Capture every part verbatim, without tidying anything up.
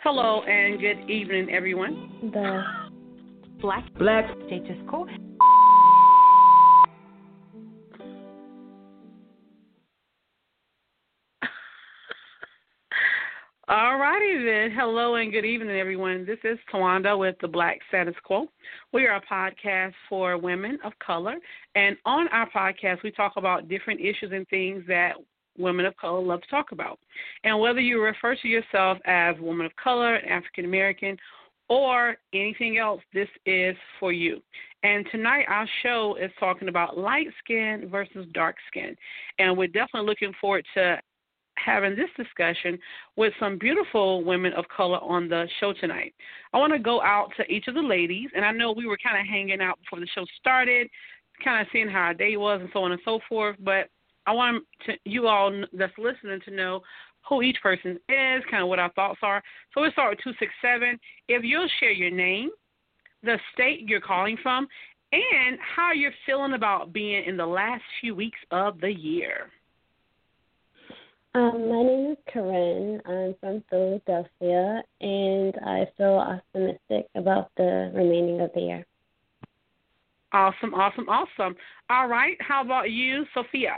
Hello and good evening, everyone. The Black Black Status Quo. All righty then. Hello and good evening, everyone. This is Tawanda with the Black Status Quo. We are a podcast for women of color, and on our podcast, we talk about different issues and things that women of color love to talk about. And whether you refer to yourself as woman of color, African American, or anything else, this is for you. And tonight our show is talking about light skin versus dark skin. And we're definitely looking forward to having this discussion with some beautiful women of color on the show tonight. I want to go out to each of the ladies, and I know we were kind of hanging out before the show started, kind of seeing how our day was and so on and so forth, but I want to, you all that's listening to know who each person is, kind of what our thoughts are. So we'll start with two six seven. If you'll share your name, the state you're calling from, and how you're feeling about being in the last few weeks of the year. Um, my name is Corinne. I'm from Philadelphia, and I feel optimistic about the remaining of the year. Awesome, awesome, awesome. All right, how about you, Sophia?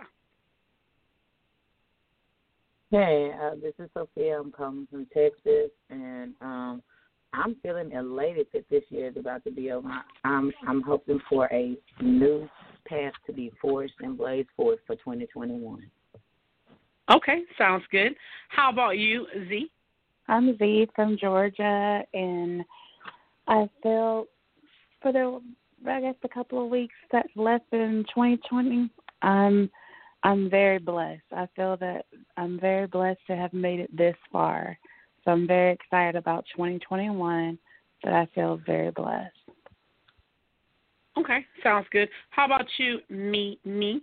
Hey, uh, this is Sophia. I'm calling from Texas, and um, I'm feeling elated that this year is about to be over. I'm I'm hoping for a new path to be forged and blazed forth for twenty twenty-one. Okay, sounds good. How about you, Z? I'm Z from Georgia, and I feel for the I guess a couple of weeks that's left in twenty twenty, I'm I'm very blessed. I feel that I'm very blessed to have made it this far. So I'm very excited about twenty twenty-one, but I feel very blessed. Okay, sounds good. How about you, me, me?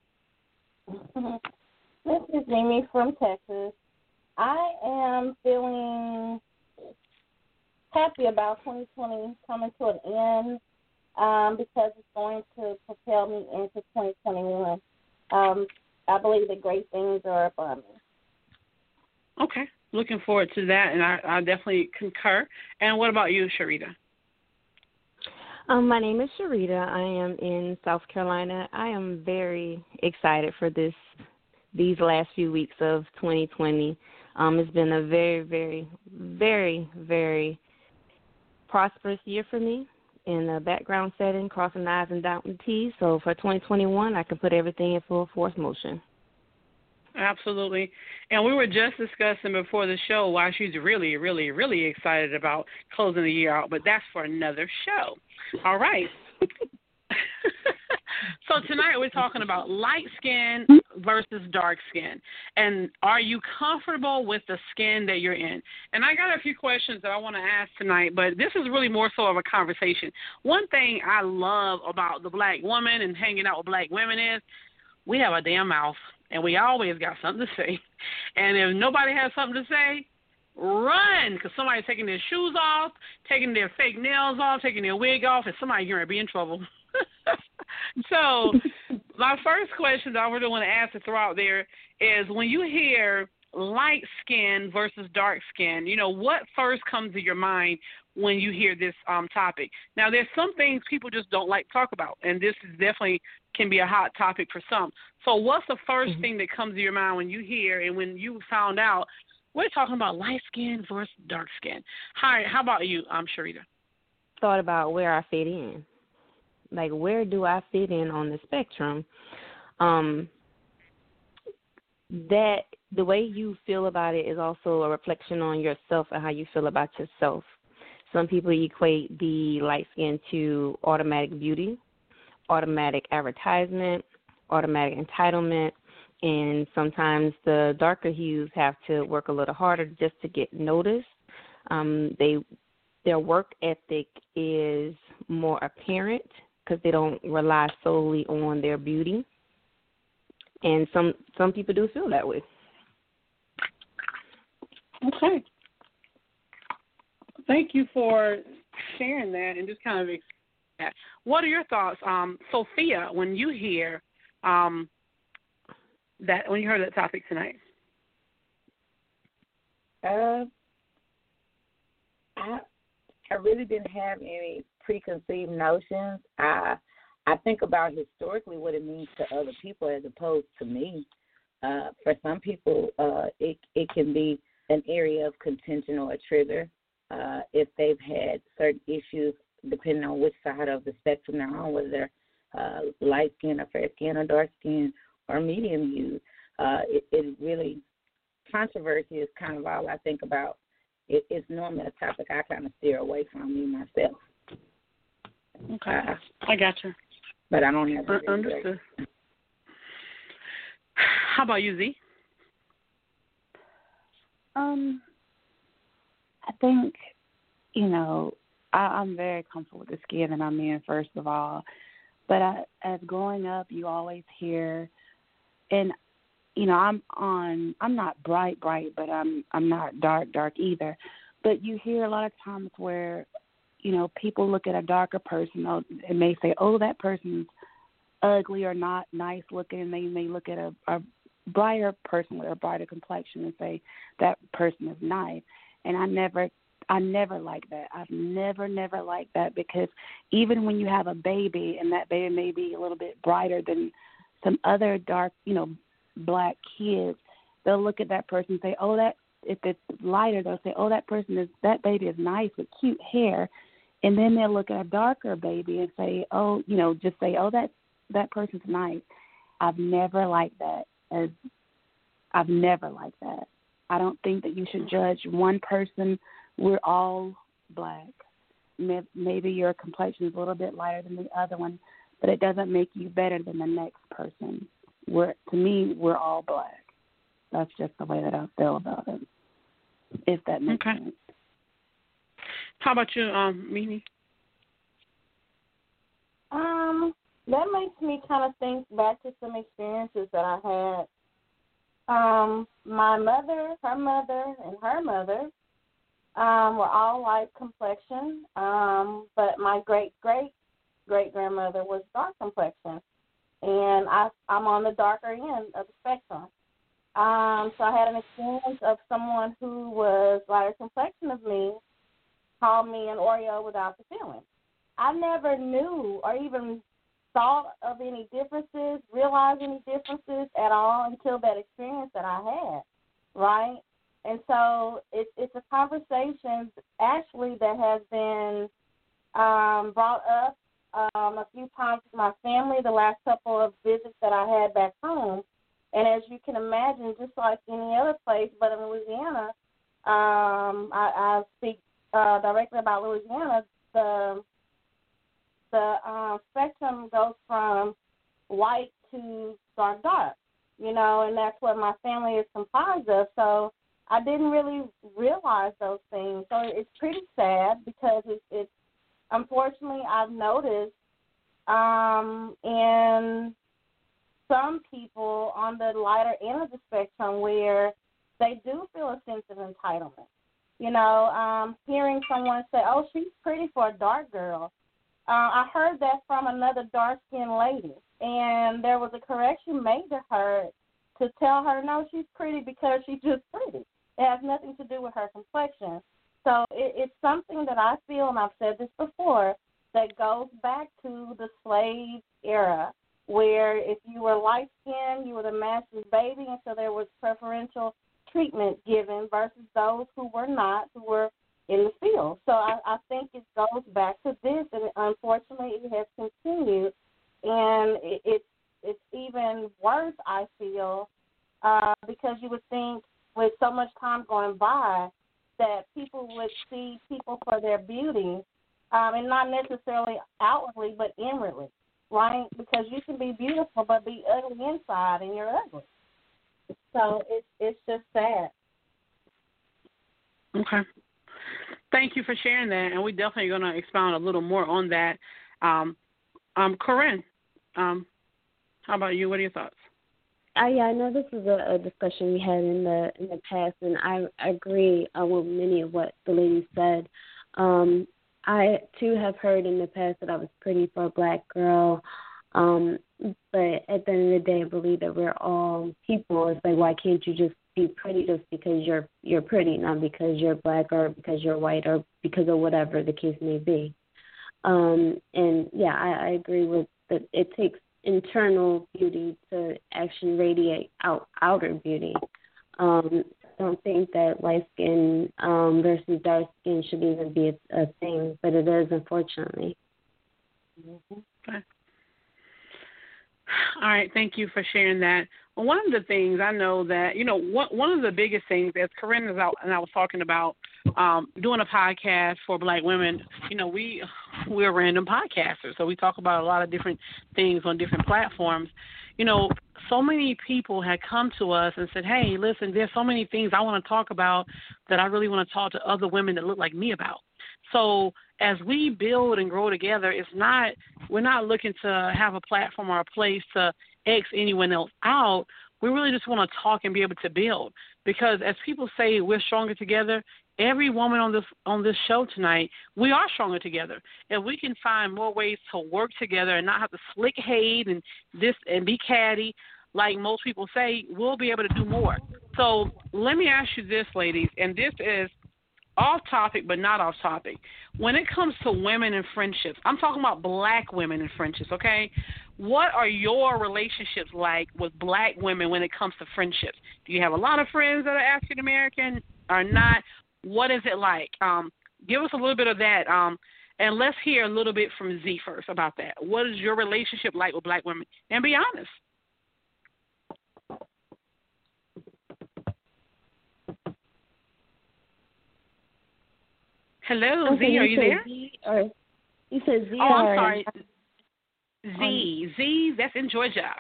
This is Mimi from Texas. I am feeling happy about twenty twenty coming to an end um, because it's going to propel me into twenty twenty-one. Um, I believe that great things are upon me. Okay, looking forward to that, and I, I definitely concur. And what about you, Sharita? Um, my name is Sharita. I am in South Carolina. I am very excited for this these last few weeks of twenty twenty. Um, it's been a very, very, very, very prosperous year for me in the background setting, crossing the I's and dotting the T's. So for twenty twenty-one, I can put everything in full force motion. Absolutely. And we were just discussing before the show why she's really, really, really excited about closing the year out, but that's for another show. All right. So tonight we're talking about light skin versus dark skin. And are you comfortable with the skin that you're in? And I got a few questions that I want to ask tonight, but this is really more so of a conversation. One thing I love about the black woman and hanging out with black women is we have a damn mouth, and we always got something to say. And if nobody has something to say, run, because somebody's taking their shoes off, taking their fake nails off, taking their wig off, and somebody's going to be in trouble. So my first question that I really want to ask to throw out there is when you hear light skin versus dark skin, you know, what first comes to your mind when you hear this um, topic? Now, there's some things people just don't like to talk about, and this is definitely can be a hot topic for some. So what's the first mm-hmm. thing that comes to your mind when you hear and when you found out we're talking about light skin versus dark skin? Hi, how about you, um, Sharita? Thought about where I fit in. Like, where do I fit in on the spectrum? Um, that the way you feel about it is also a reflection on yourself and how you feel about yourself. Some people equate the light skin to automatic beauty, automatic advertisement, automatic entitlement, and sometimes the darker hues have to work a little harder just to get noticed. Um, they their work ethic is more apparent because they don't rely solely on their beauty. And some some people do feel that way. Okay. Thank you for sharing that and just kind of explaining that. What are your thoughts, um, Sophia, when you hear um, that, when you heard that topic tonight? Uh, I really didn't have any preconceived notions. I I think about historically what it means to other people as opposed to me. Uh, for some people, uh, it it can be an area of contention or a trigger uh, if they've had certain issues, depending on which side of the spectrum they're on, whether they're uh, light skin or fair skin or dark skin or medium hued. Uh, it, it really controversy is kind of all I think about. It, it's normally a topic I kind of steer away from me myself. Okay, uh, I got you. But I don't have to. Uh, understood. How about you, Z? Um, I think, you know, I, I'm very comfortable with the skin that I'm in, first of all. But I, as growing up, you always hear, and you know, I'm on. I'm not bright, bright, but I'm I'm not dark, dark either. But you hear a lot of times where, you know, people look at a darker person and may say, "Oh, that person's ugly or not nice looking," and they may look at a, a brighter person with a brighter complexion and say that person is nice. And I never, I never like that. I've never, never liked that, because even when you have a baby and that baby may be a little bit brighter than some other dark, you know, black kids, they'll look at that person and say, "Oh, that." If it's lighter, they'll say, "Oh, that person is that baby is nice with cute hair," and then they'll look at a darker baby and say, "Oh, you know, just say, oh, that that person's nice." I've never liked that. As I've never liked that. I don't think that you should judge one person. We're all black. Maybe your complexion is a little bit lighter than the other one, but it doesn't make you better than the next person. We're, to me, we're all black. That's just the way that I feel about it, if that makes okay. sense. How about you, um, Mimi? Um, that makes me kind of think back to some experiences that I had. Um, my mother, her mother, and her mother um, were all light complexion, um, but my great-great-great-grandmother was dark complexion, and I, I'm on the darker end of the spectrum. Um, so I had an experience of someone who was lighter complexion of me call me an Oreo without the filling. I never knew or even thought of any differences, realized any differences at all until that experience that I had, right? And so it, it's a conversation actually that has been um, brought up um, a few times with my family the last couple of visits that I had back home. And as you can imagine, just like any other place, but in Louisiana, um, I, I speak uh, directly about Louisiana, the the uh, spectrum goes from white to dark dark, you know, and that's what my family is comprised of. So I didn't really realize those things. So it's pretty sad because it's, it's unfortunately I've noticed um, in some people on the lighter end of the spectrum where they do feel a sense of entitlement. You know, um, hearing someone say, "Oh, she's pretty for a dark girl." Uh, I heard that from another dark-skinned lady, and there was a correction made to her to tell her, no, she's pretty because she's just pretty. It has nothing to do with her complexion. So it, it's something that I feel, and I've said this before, that goes back to the slave era, where if you were light-skinned, you were the master's baby, and so there was preferential treatment given versus those who were not, who were in the field. So I, I think it goes back to this, and unfortunately it has continued, and it, it's it's even worse, I feel, uh, because you would think with so much time going by that people would see people for their beauty, um, and not necessarily outwardly but inwardly, right? Because you can be beautiful but be ugly inside, and you're ugly. So it's it's just sad. Okay. Thank you for sharing that, and we're definitely going to expound a little more on that. Um, um, Corinne, um, how about you? What are your thoughts? Uh, yeah, I know this is a, a discussion we had in the in the past, and I, I agree uh, with many of what the lady said. Um, I, too, have heard in the past that I was pretty for a black girl, um, but at the end of the day, I believe that we're all people. It's like, why can't you just be pretty just because you're you're pretty, not because you're black or because you're white or because of whatever the case may be. Um, and yeah, I, I agree with that. It takes internal beauty to actually radiate out outer beauty. Um, I don't think that light skin um, versus dark skin should even be a, a thing, but it is, unfortunately. Okay. All right, thank you for sharing that. Well, one of the things I know that, you know, one, one of the biggest things, as Corinne is out and I was talking about um, doing a podcast for Black women, you know, we, we're random podcasters, so we talk about a lot of different things on different platforms. You know, so many people had come to us and said, hey, listen, there's so many things I want to talk about that I really want to talk to other women that look like me about. So as we build and grow together, it's not we're not looking to have a platform or a place to X anyone else out. We really just want to talk and be able to build. Because as people say, we're stronger together. Every woman on this on this show tonight, we are stronger together. If we can find more ways to work together and not have to slick hate and this and be catty, like most people say, we'll be able to do more. So let me ask you this, ladies, and this is off topic but not off topic. When it comes to women and friendships, I'm talking about Black women and friendships, okay? What are your relationships like with Black women when it comes to friendships? Do you have a lot of friends that are African American or not? What is it like? Um, give us a little bit of that, um, and let's hear a little bit from Z first about that. What is your relationship like with Black women? And be honest. Hello, okay, Z, are you there? Z, or you said Z. Oh, I'm or, sorry. Z, Z, that's in Georgia.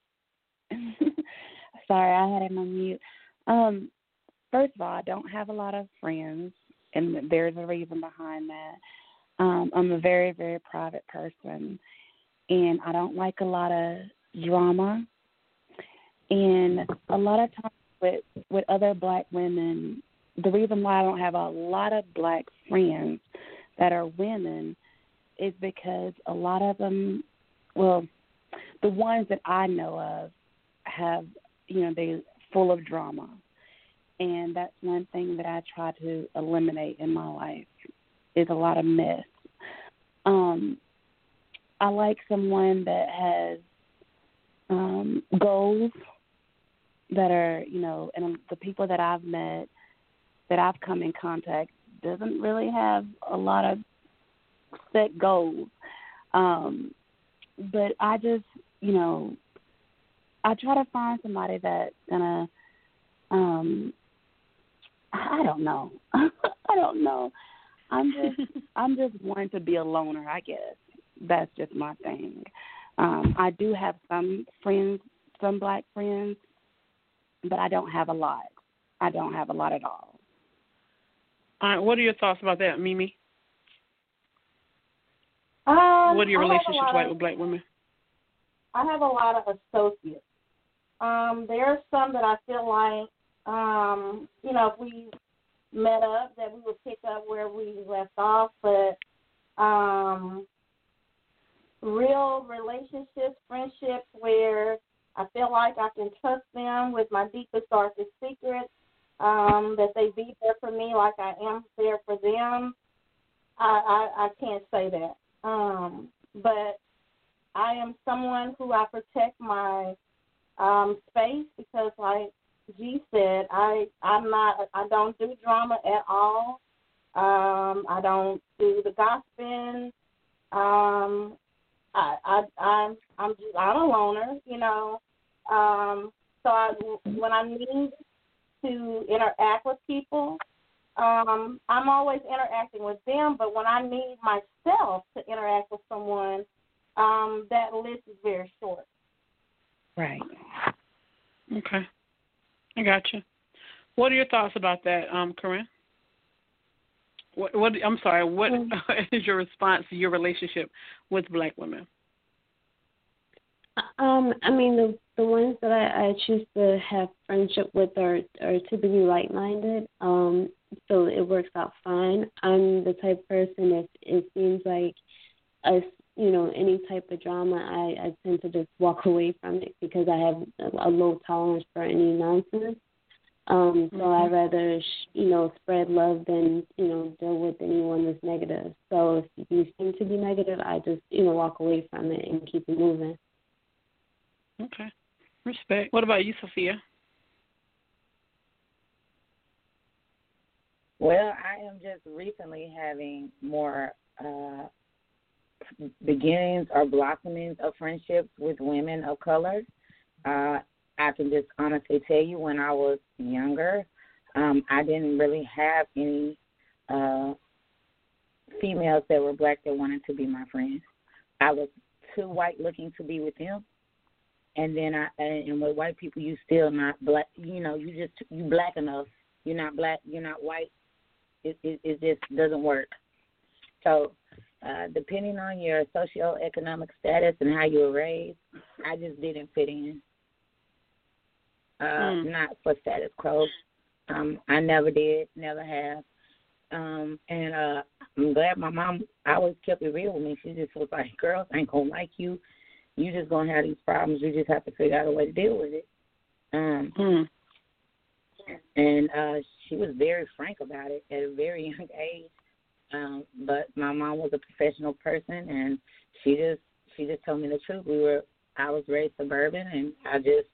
Sorry, I had him on mute. Um, first of all, I don't have a lot of friends, and there's a reason behind that. Um, I'm a very, very private person, and I don't like a lot of drama. And a lot of times with, with other Black women, the reason why I don't have a lot of Black friends that are women is because a lot of them, well, the ones that I know of have, you know, they're full of drama. And that's one thing that I try to eliminate in my life is a lot of mess. Um, I like someone that has um, goals that are, you know, and the people that I've met, that I've come in contact, doesn't really have a lot of set goals. Um, but I just, you know, I try to find somebody that's going to, um, I don't know. I don't know. I'm just, I'm just wanting to be a loner, I guess. That's just my thing. Um, I do have some friends, some Black friends, but I don't have a lot. I don't have a lot at all. All right, what are your thoughts about that, Mimi? Um, what are your I relationships like of, with Black women? I have a lot of associates. Um, there are some that I feel like, um, you know, if we met up, that we would pick up where we left off. But um, real relationships, friendships, where I feel like I can trust them with my deepest, darkest secrets, um, that they be there for me like I am there for them, I, I, I can't say that. Um, but I am someone who I protect my um, space because, like G said, I I'm not I don't do drama at all. Um, I don't do the gossiping. Um, I I I'm I'm just I'm a loner, you know. Um, so I, when I need to interact with people, um, I'm always interacting with them. But when I need myself to interact with someone, um, that list is very short. Right. Okay. I got you. What are your thoughts about that, um, Corinne? What, what? I'm sorry. What is your response to your relationship with Black women? Um, I mean, the the ones that I, I choose to have friendship with are are typically like-minded. Um, so it works out fine. I'm the type of person if it seems like a you know any type of drama, I, I tend to just walk away from it because I have a, a low tolerance for any nonsense. Um, so mm-hmm. I'd rather, sh- you know, spread love than, you know, deal with anyone that's negative. So if you seem to be negative, I just, you know, walk away from it and keep it moving. Okay. Respect. What about you, Sophia? Well, I am just recently having more uh, beginnings or blossomings of friendships with women of color. Uh, I can just honestly tell you, when I was younger, um, I didn't really have any uh, females that were black that wanted to be my friends. I was too white looking to be with them. And then I, and with white people, you still not black. You know, you just you black enough. You're not black. You're not white. It it, it just doesn't work. So, uh, depending on your socioeconomic status and how you were raised, I just didn't fit in. Uh, mm. Not for status quo. Um, I never did, never have. Um, and uh, I'm glad my mom always kept it real with me. She just was like, girls ain't going to like you. You just going to have these problems. You just have to figure out a way to deal with it. Um, mm. And uh, she was very frank about it at a very young age. Um, but my mom was a professional person, and she just she just told me the truth. We were I was raised suburban, and I just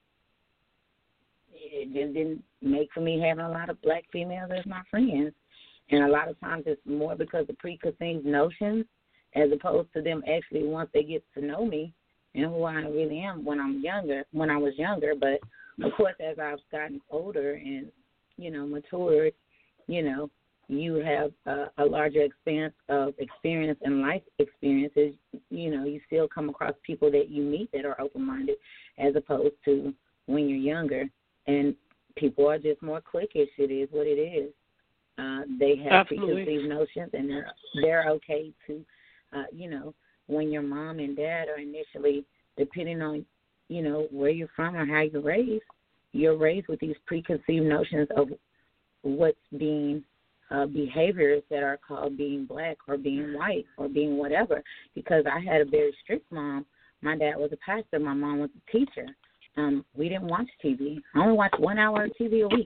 it just didn't make for me having a lot of black females as my friends. And a lot of times it's more because of preconceived notions as opposed to them actually, once they get to know me and who I really am when I'm younger, when I was younger. But, of course, as I've gotten older and, you know, matured, you know, you have a, a larger expanse of experience and life experiences. You know, you still come across people that you meet that are open-minded as opposed to when you're younger. And people are just more cliquish. It is what it is. Uh, they have Absolutely. preconceived notions, and they're, they're okay to, uh, you know, when your mom and dad are initially, depending on, you know, where you're from or how you're raised, you're raised with these preconceived notions of what's being uh, behaviors that are called being black or being white or being whatever. Because I had a very strict mom. My dad was a pastor. My mom was a teacher. Um, we didn't watch T V. I only watched one hour of T V a week.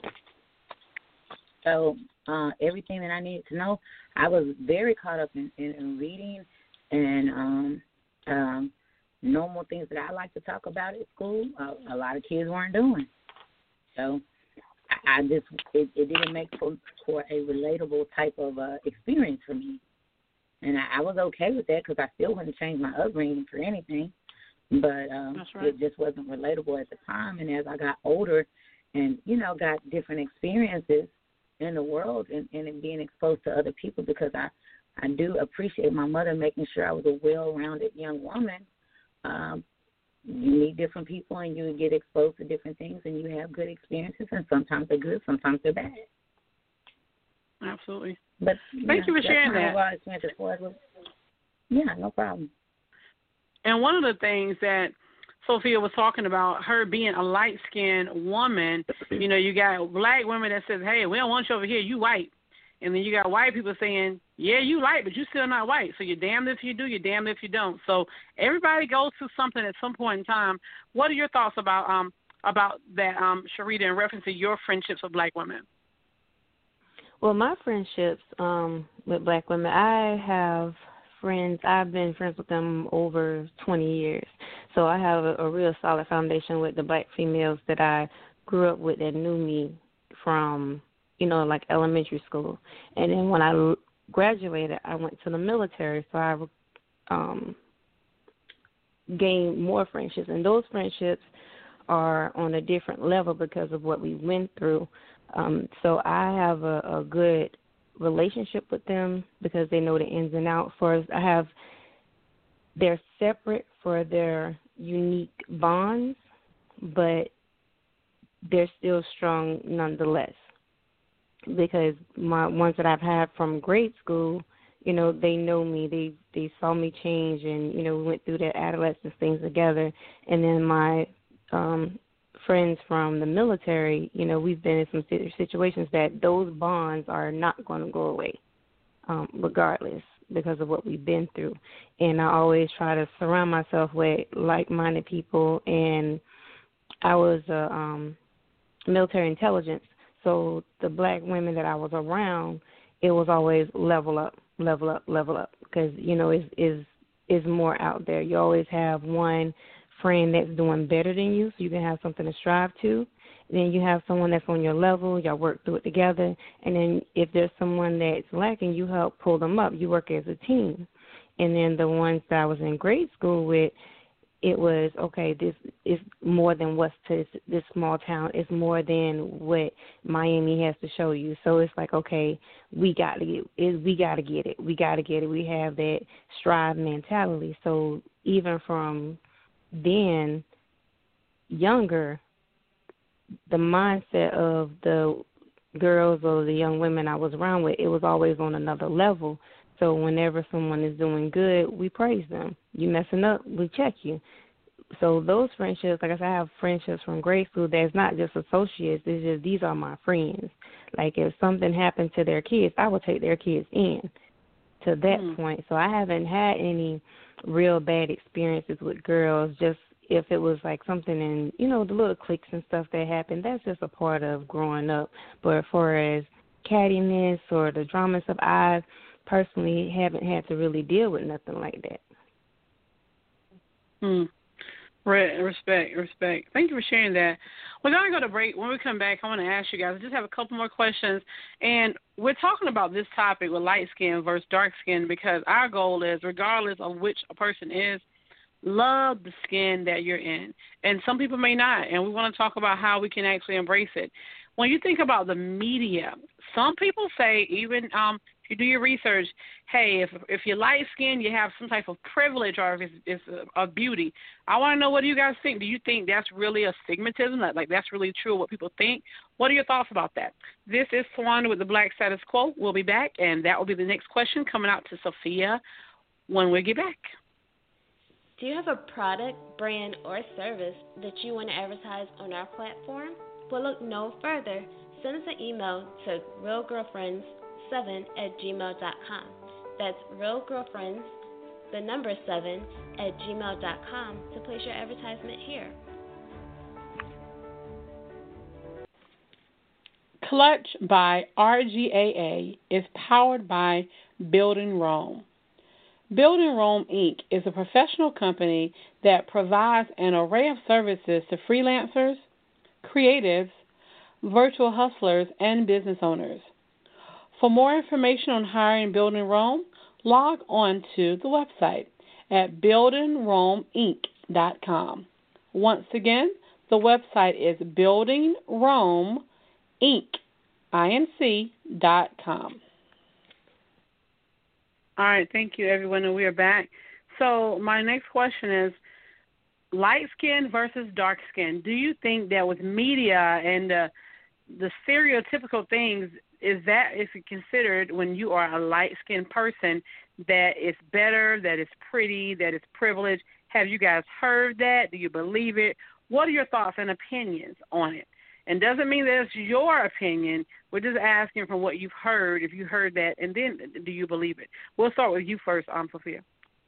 So uh, everything that I needed to know, I was very caught up in, in, in reading and um, um, normal things that I like to talk about at school. Uh, a lot of kids weren't doing. So I, I just it, it didn't make for, for a relatable type of uh, experience for me, and I, I was okay with that because I still wouldn't change my upbringing for anything. But um, right. It just wasn't relatable at the time. And as I got older, and you know, got different experiences in the world and, and being exposed to other people, because I, I do appreciate my mother making sure I was a well-rounded young woman. Um, you meet different people and you get exposed to different things and you have good experiences, and sometimes they're good, sometimes they're bad. Absolutely. But Thank you, know, you for sharing that. Yeah, no problem. And one of the things that Sophia was talking about, her being a light-skinned woman, you know, you got black women that says, hey, we don't want you over here, you white. And then you got white people saying, yeah, you light, but you still not white. So you're damned if you do, you're damned if you don't. So everybody goes through something at some point in time. What are your thoughts about um about that, um, Sharita, in reference to your friendships with black women? Well, my friendships um, with black women, I have friends, I've been friends with them over twenty years. So I have a, a real solid foundation with the black females that I grew up with that knew me from, you know, like elementary school. And then when I graduated, I went to the military, so I um, gained more friendships. And those friendships are on a different level because of what we went through. Um, so I have a, a good relationship with them because they know the ins and outs. For us, I have, they're separate for their unique bonds, but they're still strong nonetheless. Because my ones that I've had from grade school, you know, they know me. They they saw me change, and you know, we went through their adolescence things together. And then my um, friends from the military, you know, we've been in some situations that those bonds are not going to go away, um, regardless, because of what we've been through. And I always try to surround myself with like-minded people. And I was a um, military intelligence. So the black women that I was around, it was always level up, level up, level up, because, you know, is is is more out there. You always have one friend that's doing better than you, so you can have something to strive to. Then you have someone that's on your level, y'all work through it together. And then if there's someone that's lacking, you help pull them up. You work as a team. And then the ones that I was in grade school with, it was, okay, this is more than what's to this, this small town. It's more than what Miami has to show you. So it's like, okay, we got to get it. We got to get it. We got to get it. We have that strive mentality. So even from then, younger, the mindset of the girls or the young women I was around with, it was always on another level. So whenever someone is doing good, we praise them. You messing up, we check you. So those friendships, like I said, I have friendships from grade school that's not just associates. It's just these are my friends. Like if something happened to their kids, I would take their kids in to that mm. point. So I haven't had any real bad experiences with girls. Just if it was like something in, you know, the little cliques and stuff that happened, that's just a part of growing up. But as far as cattiness or the drama stuff, I personally haven't had to really deal with nothing like that. Hmm. Right. Respect, respect. Thank you for sharing that. We're going to go to break. When we come back, I want to ask you guys, I just have a couple more questions. And we're talking about this topic with light skin versus dark skin because our goal is, regardless of which a person is, love the skin that you're in. And some people may not. And we want to talk about how we can actually embrace it. When you think about the media, some people say, even um, if you do your research, hey, if if you're light skinned, you have some type of privilege, or if it's, it's a, a beauty. I want to know, what do you guys think? Do you think that's really a stigmatism? Like, like that's really true, what people think? What are your thoughts about that? This is Tawanda with the Black Status Quo. We'll be back, and that will be the next question coming out to Sophia when we get back. Do you have a product, brand, or service that you want to advertise on our platform? Well, look no further. Send us an email to real girlfriends seven at gmail dot com. That's realgirlfriends, the number seven, at gmail dot com to place your advertisement here. Clutch by R G A A is powered by Building Rome. Building Rome, Incorporated is a professional company that provides an array of services to freelancers, creatives, virtual hustlers, and business owners. For more information on hiring Building Rome, log on to the website at building rome inc dot com. Once again, the website is building rome inc dot com. All right, thank you, everyone, and we are back. So my next question is, light skin versus dark skin. Do you think that with media and uh, the stereotypical things, is that is it considered when you are a light-skinned person that it's better, that it's pretty, that it's privileged? Have you guys heard that? Do you believe it? What are your thoughts and opinions on it? And doesn't mean that it's your opinion. We're just asking from what you've heard, if you heard that, and then do you believe it? We'll start with you first, um, Sophia.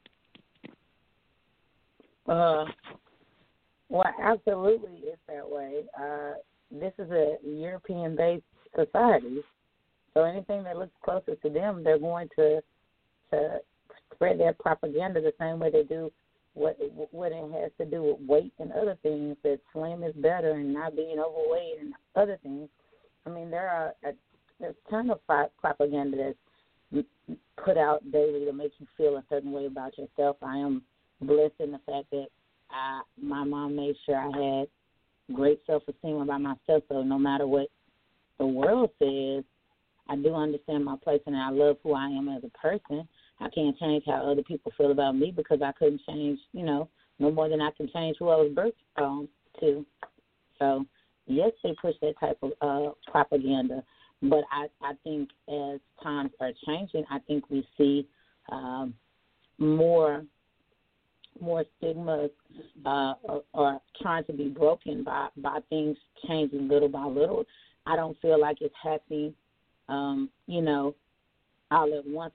Uh, well, absolutely it's that way. Uh, this is a European-based society, so anything that looks closest to them, they're going to to spread their propaganda the same way they do what what it has to do with weight and other things, that slim is better and not being overweight and other things. I mean, there are a, there's a ton of propaganda that's put out daily to make you feel a certain way about yourself. I am blessed in the fact that I, my mom made sure I had great self-esteem about myself, so no matter what the world says, I do understand my place and I love who I am as a person. I can't change how other people feel about me because I couldn't change, you know, no more than I can change who I was birthed um, to. So, yes, they push that type of uh, propaganda, but I, I think as times are changing, I think we see um, more more stigmas uh, are, are trying to be broken by, by things changing little by little. I don't feel like it's happening, um, you know, all at once. Like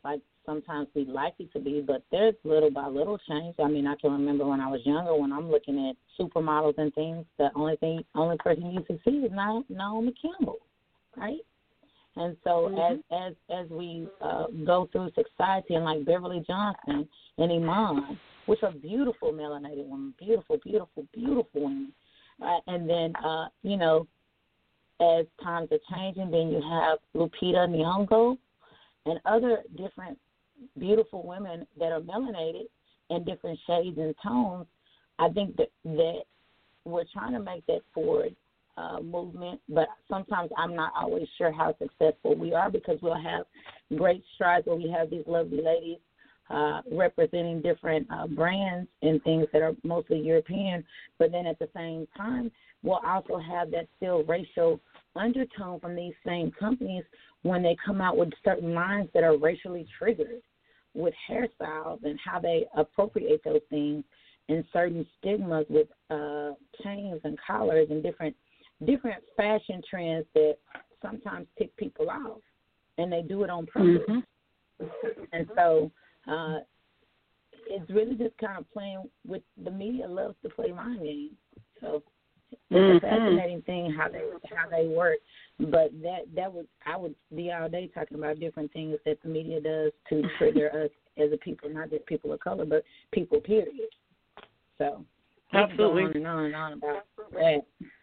sometimes we like it to be, but there's little by little change. I mean, I can remember when I was younger, when I'm looking at supermodels and things, the only thing, only person you can see is Naomi Campbell, right? And so mm-hmm. as as as we uh, go through society, and like Beverly Johnson and Iman, which are beautiful melanated women, beautiful, beautiful, beautiful women, uh, and then uh, you know, as times are changing, then you have Lupita Nyong'o and other different beautiful women that are melanated in different shades and tones. I think that that we're trying to make that forward uh, movement, but sometimes I'm not always sure how successful we are, because we'll have great strides where we have these lovely ladies uh, representing different uh, brands and things that are mostly European, but then at the same time, we'll also have that still racial undertone from these same companies when they come out with certain lines that are racially triggered, with hairstyles and how they appropriate those things, and certain stigmas with uh, chains and collars and different different fashion trends that sometimes tick people off, and they do it on purpose. Mm-hmm. And so uh, it's really just kind of playing with, the media loves to play mind games. So it's mm-hmm. a fascinating thing how they how they work. But that that would I would be all day talking about different things that the media does to trigger us as a people, not just people of color, but people, period. So absolutely, on and on and on about that.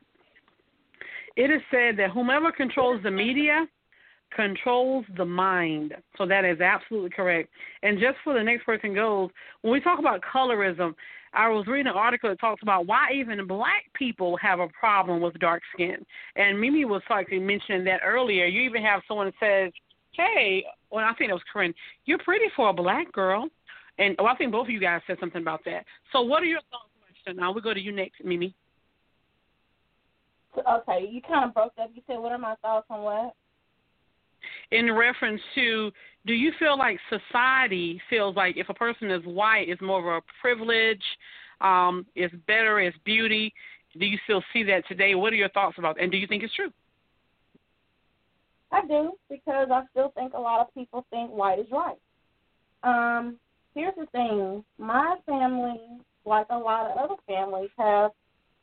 It is said that whomever controls the media controls the mind. So that is absolutely correct. And just for the next person goes, when we talk about colorism, I was reading an article that talks about why even black people have a problem with dark skin. And Mimi was like mentioning that earlier. You even have someone that says, hey, well, I think it was Corinne, you're pretty for a black girl. And well, I think both of you guys said something about that. So what are your thoughts on that? Now we'll go to you next, Mimi. Okay, you kind of broke up. You said, what are my thoughts on what? In reference to, do you feel like society feels like if a person is white, it's more of a privilege, um, it's better, it's beauty? Do you still see that today? What are your thoughts about that? And do you think it's true? I do, because I still think a lot of people think white is right. Um, here's the thing. My family, like a lot of other families, have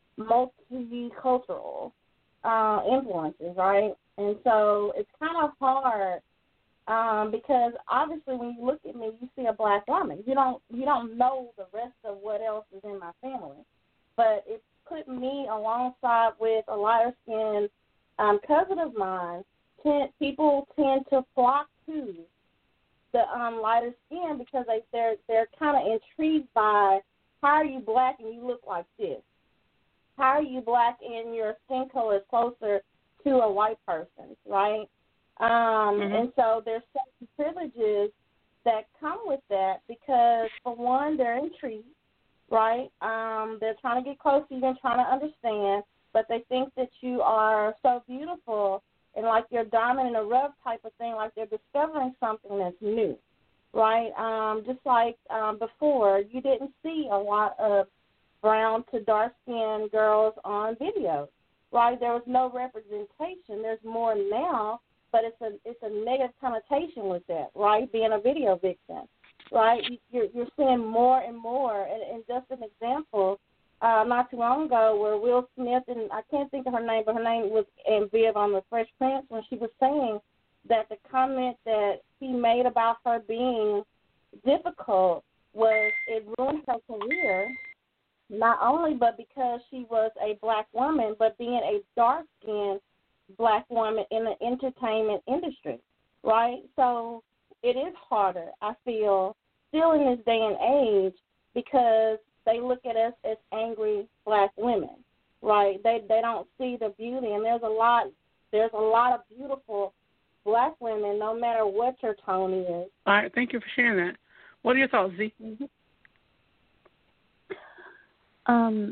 multicultural uh, influences, right? And so it's kind of hard um, because obviously when you look at me, you see a black woman. You don't you don't know the rest of what else is in my family. But it's put me alongside with a lighter skinned um, cousin of mine. Tend, people tend to flock to the um, lighter skin because they they're they're kind of intrigued by, how are you black and you look like this? How are you black and your skin color is closer to a white person, right? Um, mm-hmm. And so there's certain privileges that come with that because, for one, they're intrigued, right? Um, they're trying to get close to you and trying to understand, but they think that you are so beautiful and like you're diamond in the rough type of thing, like they're discovering something that's new, right? Um, just like um, before, you didn't see a lot of brown to dark-skinned girls on videos, right? There was no representation. There's more now, but it's a it's a negative connotation with that, right? Being a video victim, right? You're you're seeing more and more. And, and just an example, uh, not too long ago, where Will Smith, and I can't think of her name, but her name was in Viv on the Fresh Prince, when she was saying that the comment that he made about her being difficult was it ruined her career. Not only but because she was a black woman, but being a dark-skinned black woman in the entertainment industry, right? So it is harder, I feel, still in this day and age, because they look at us as angry black women, right? They they don't see the beauty, and there's a lot there's a lot of beautiful black women, no matter what your tone is. All right, thank you for sharing that. What are your thoughts, Z? Mm-hmm. Um,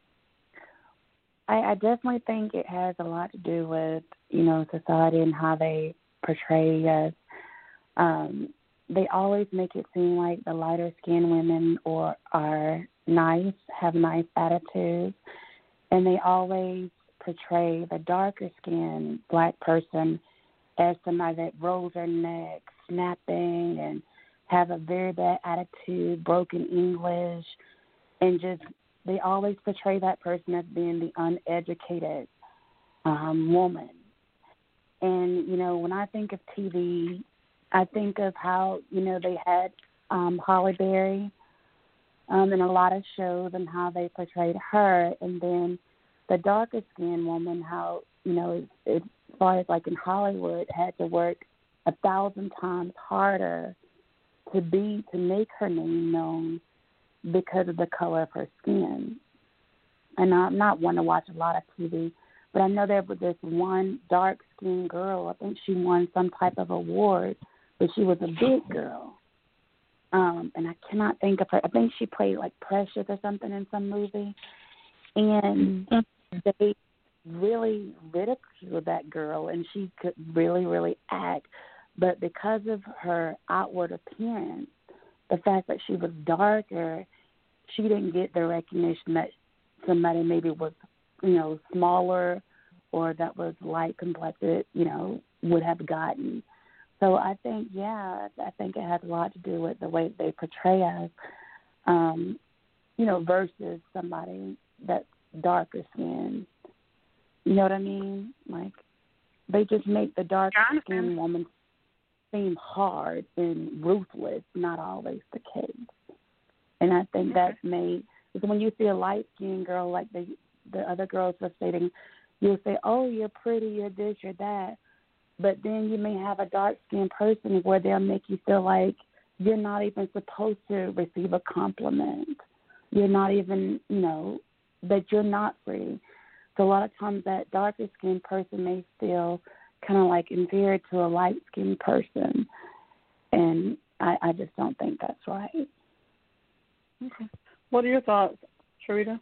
I, I definitely think it has a lot to do with, you know, society and how they portray us. Um, they always make it seem like the lighter skinned women or are nice, have nice attitudes, and they always portray the darker skinned black person as somebody that rolls their neck, snapping, and have a very bad attitude, broken English, and just they always portray that person as being the uneducated um, woman. And, you know, when I think of T V, I think of how, you know, they had um, Holly Berry um, in a lot of shows and how they portrayed her. And then the darker skinned woman, how, you know, it, it, as far as like in Hollywood, had to work a thousand times harder to be, to make her name known because of the color of her skin. And I'm not one to watch a lot of T V, but I know there was this one dark-skinned girl. I think she won some type of award, but she was a big girl. Um, and I cannot think of her. I think she played like Precious or something in some movie. And they really ridiculed that girl, and she could really, really act. But because of her outward appearance, the fact that she was darker, she didn't get the recognition that somebody maybe was, you know, smaller or that was light complected, you know, would have gotten. So I think, yeah, I think it has a lot to do with the way they portray us, um, you know, versus somebody that's darker skinned. You know what I mean? Like, they just make the dark skinned woman seem hard and ruthless, not always the case. And I think that's made, because when you see a light-skinned girl like the the other girls were stating, you'll say, oh, you're pretty, you're this, you're that. But then you may have a dark-skinned person where they'll make you feel like you're not even supposed to receive a compliment. You're not even, you know, that you're not pretty. So a lot of times that darker-skinned person may feel kind of like inferior to a light-skinned person. And I, I just don't think that's right. Okay. What are your thoughts, Sharita?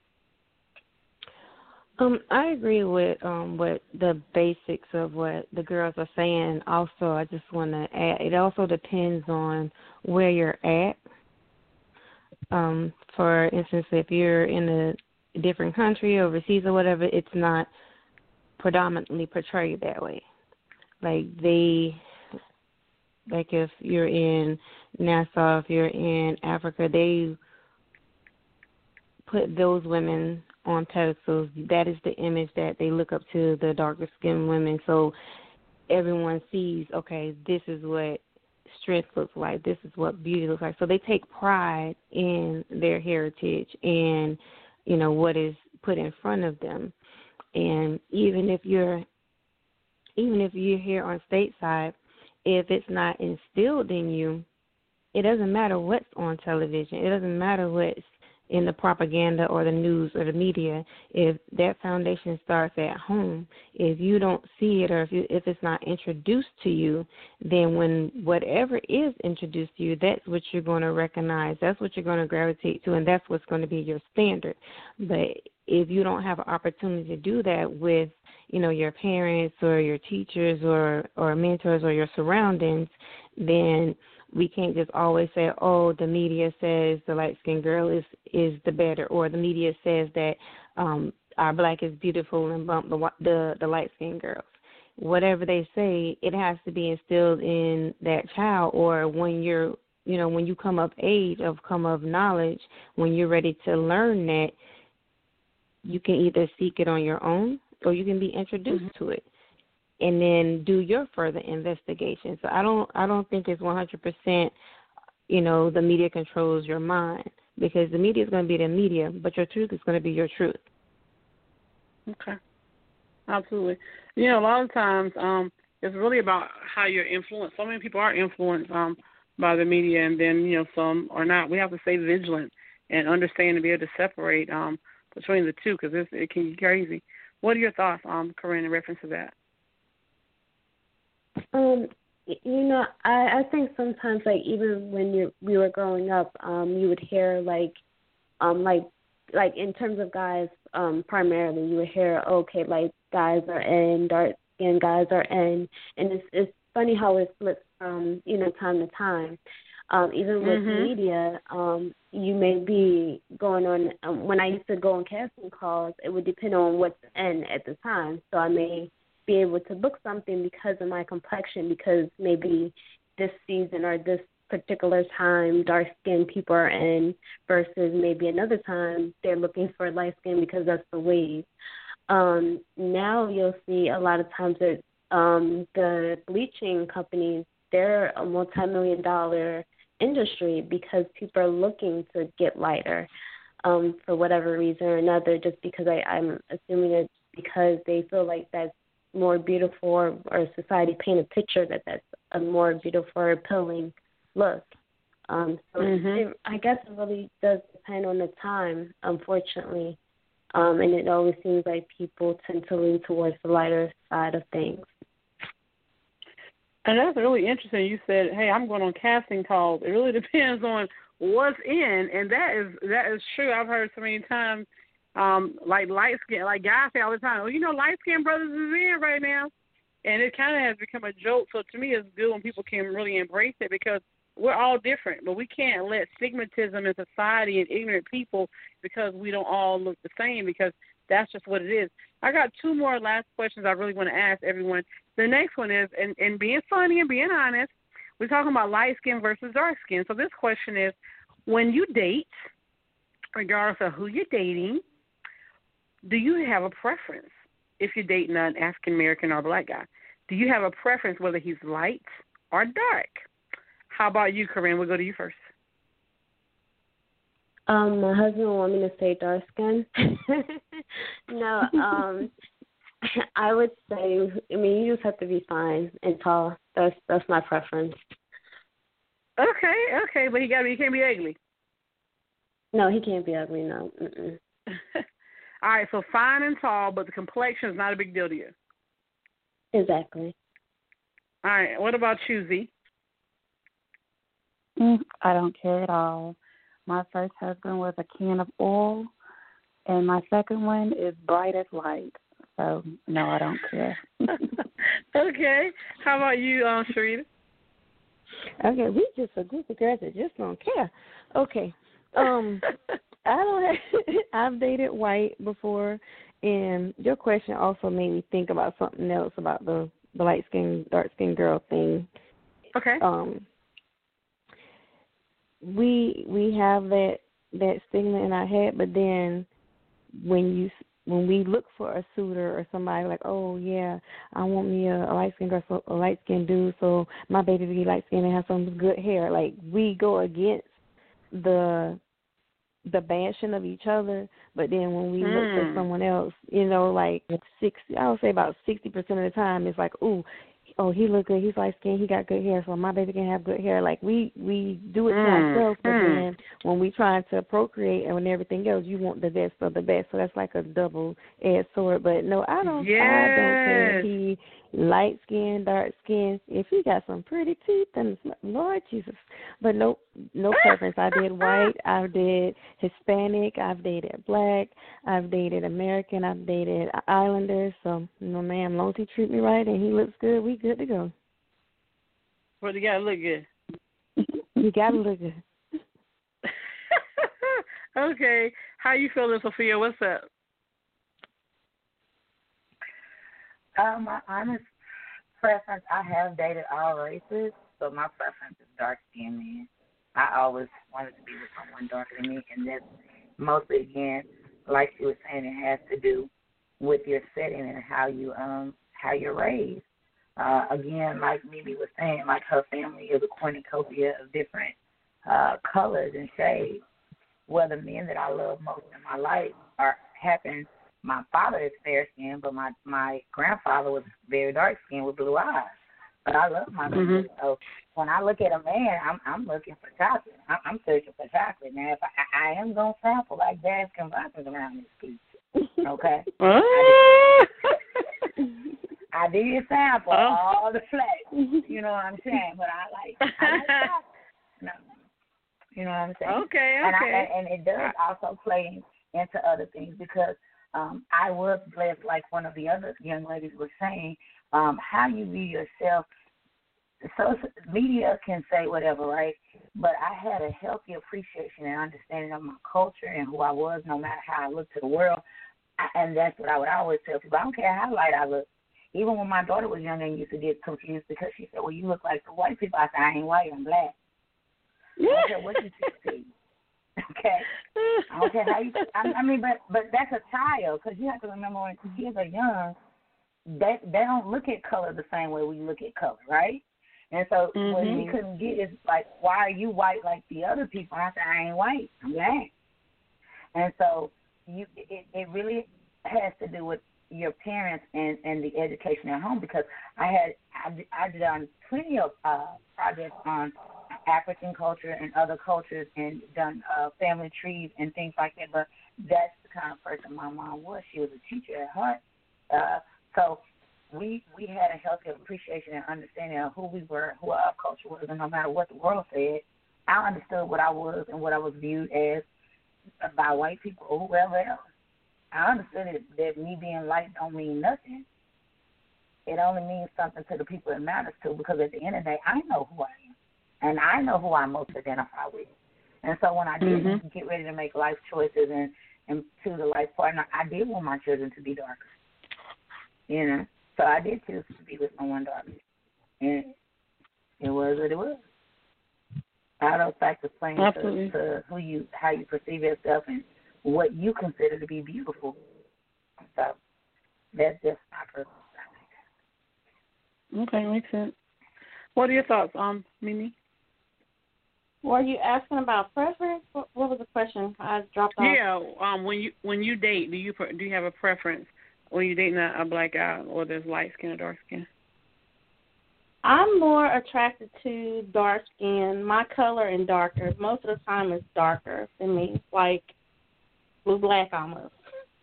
Um, I agree with um what the basics of what the girls are saying. Also, I just want to add, it also depends on where you're at. Um, for instance, if you're in a different country, overseas or whatever, it's not predominantly portrayed that way. Like they, like if you're in Nassau, if you're in Africa, they put those women on pedestals. That is the image that they look up to, the darker skinned women. So everyone sees, okay, this is what strength looks like. This is what beauty looks like. So they take pride in their heritage and, you know, what is put in front of them. And even if you're, even if you're here on stateside, if it's not instilled in you, it doesn't matter what's on television. It doesn't matter what's in the propaganda or the news or the media. If that foundation starts at home, if you don't see it or if you, if it's not introduced to you, then when whatever is introduced to you, that's what you're going to recognize. That's what you're going to gravitate to, and that's what's going to be your standard. But if you don't have an opportunity to do that with, you know, your parents or your teachers or, or mentors or your surroundings, then we can't just always say, oh, the media says the light-skinned girl is, is the better, or the media says that um, our black is beautiful and bump the, the, the light-skinned girls. Whatever they say, it has to be instilled in that child, or when you're, you know, when you come of age, of come of knowledge, when you're ready to learn that, you can either seek it on your own or you can be introduced mm-hmm. to it, and then do your further investigation. So I don't I don't think it's one hundred percent, you know, the media controls your mind, because the media is going to be the media, but your truth is going to be your truth. Okay. Absolutely. You know, a lot of times um, it's really about how you're influenced. So many people are influenced um, by the media, and then, you know, some are not. We have to stay vigilant and understand and be able to separate um, between the two, because it can be crazy. What are your thoughts, um, Corinne, in reference to that? Um, you know, I, I think sometimes, like, even when you we were growing up, um, you would hear like, um, like, like in terms of guys, um, primarily, you would hear, okay, like guys are in, dark skinned guys are in, and it's it's funny how it flips from, you know, time to time. Um, even with mm-hmm. media, um, you may be going on. Um, when I used to go on casting calls, it would depend on what's in at the time. So I may be able to book something because of my complexion, because maybe this season or this particular time dark-skinned people are in versus maybe another time they're looking for light skin because that's the wave. Um, now you'll see a lot of times that um, the bleaching companies, they're a multi-million dollar industry because people are looking to get lighter um, for whatever reason or another, just because I, I'm assuming it's because they feel like that's more beautiful, or, or society paint a picture that that's a more beautiful or appealing look. Um, so mm-hmm. it, it, I guess it really does depend on the time, unfortunately. Um, and it always seems like people tend to lean towards the lighter side of things. And that's really interesting. You said, hey, I'm going on casting calls. It really depends on what's in, and that is that is true. I've heard so many times, um, like light skin, like guys say all the time, well, you know, light skin brothers is in right now. And it kind of has become a joke. So to me, it's good when people can really embrace it because we're all different. But we can't let stigmatism in society and ignorant people because we don't all look the same, because that's just what it is. I got two more last questions I really want to ask everyone. The next one is, and, and being funny and being honest, we're talking about light skin versus dark skin. So this question is, when you date, regardless of who you're dating, do you have a preference? If you're dating an African-American or black guy, do you have a preference whether he's light or dark? How about you, Corinne? We'll go to you first. Um, my husband will want me to say dark skin. no, um, I would say, I mean, you just have to be fine and tall. That's that's my preference. Okay, okay, but he got to be, he can't be ugly. No, he can't be ugly. No. Mm-mm. All right, so fine and tall, but the complexion is not a big deal to you. Exactly. All right, what about you, Z? Mm, I don't care at all. My first husband was a can of oil, and my second one is bright as light. So, no, I don't care. Okay. How about you, um, Sharita? Okay, we just a group of girls that just don't care. Okay. Um, I don't have, I've dated white before, and your question also made me think about something else about the, the light skin, dark skin girl thing. Okay. Um, we we have that that stigma in our head, but then when you when we look for a suitor or somebody like, oh yeah, I want me a, a light skin girl, so, a light skin dude, so my baby be light skin and have some good hair. Like, we go against the the bashing of each other, but then when we mm. look for someone else, you know, like sixty, I would say about sixty percent of the time, it's like, ooh, oh, he look good, he's light skinned, he got good hair, so my baby can have good hair. Like, we, we do it to mm. ourselves, but mm. then when we try to procreate and when everything else, you want the best of the best. So that's like a double-edged sword. But no, I don't, yes. I don't care if he light skinned, dark skinned. If he got some pretty teeth, then Lord Jesus. But no, no preference. I did white, I did Hispanic, I've dated black, I've dated American, I've dated Islanders. So, no, ma'am, as long as he treat me right and he looks good, we good to go. Well, you gotta look good. You gotta look good. Okay. How you feeling, Sophia? What's up? Um, my honest preference, I have dated all races, so my preference is dark skinned men. I always wanted to be with someone darker than me, and that's mostly, again, like she was saying, it has to do with your setting and how you um how you're raised. Uh, again, like Mimi was saying, like her family is a cornucopia of different uh, colors and shades. Well, the men that I love most in my life are happen. My father is fair skinned, but my my grandfather was very dark skinned with blue eyes. But I love my mm-hmm. man. So when I look at a man, I'm I'm looking for chocolate. I'm, I'm searching for chocolate. Now, if I, I am gonna sample like Baskin Robbins around this piece, okay? I, did, I did sample oh. all the flavors. You know what I'm saying? But I like, I like chocolate. No, you know what I'm saying? Okay, and okay. I, and, and it does also play into other things because um, I was blessed, like one of the other young ladies was saying, um, how you view yourself. Social media can say whatever, right? But I had a healthy appreciation and understanding of my culture and who I was, no matter how I looked to the world. I, and that's what I would always tell people. I don't care how light I look. Even when my daughter was young and used to get confused because she said, well, you look like the white people. I said, I ain't white, I'm black. I don't care what you see. Okay. I don't care how you. I, I mean, but but that's a child, because you have to remember when kids are young, they they don't look at color the same way we look at color, right? And so mm-hmm. what we couldn't get is like, why are you white like the other people? And I said, I ain't white. I'm black. And so you, it, it really has to do with your parents and, and the education at home, because I had I, I did on plenty of uh, projects on African culture and other cultures, and done uh, family trees and things like that. But that's the kind of person my mom was. She was a teacher at heart. Uh, so we we had a healthy appreciation and understanding of who we were, who our culture was, and no matter what the world said, I understood what I was and what I was viewed as by white people or whoever else. I understood it, that me being light don't mean nothing. It only means something to the people it matters to, because at the end of the day, I know who I am. And I know who I most identify with. And so when I did mm-hmm. get ready to make life choices and, and to the life partner, I did want my children to be darker. You know? So I did choose to be with someone darker. And it was what it was. All those factors playing to, to who you, how you perceive yourself and what you consider to be beautiful. So that's just my personal side. Okay, makes sense. What are your thoughts, um, Mimi? Were you asking about preference? What, what was the question? I dropped off. Yeah, um, when you when you date, do you do you have a preference when you're dating a, a black guy, or there's light skin or dark skin? I'm more attracted to dark skin. My color and darker. Most of the time, it's darker than me, like blue black almost.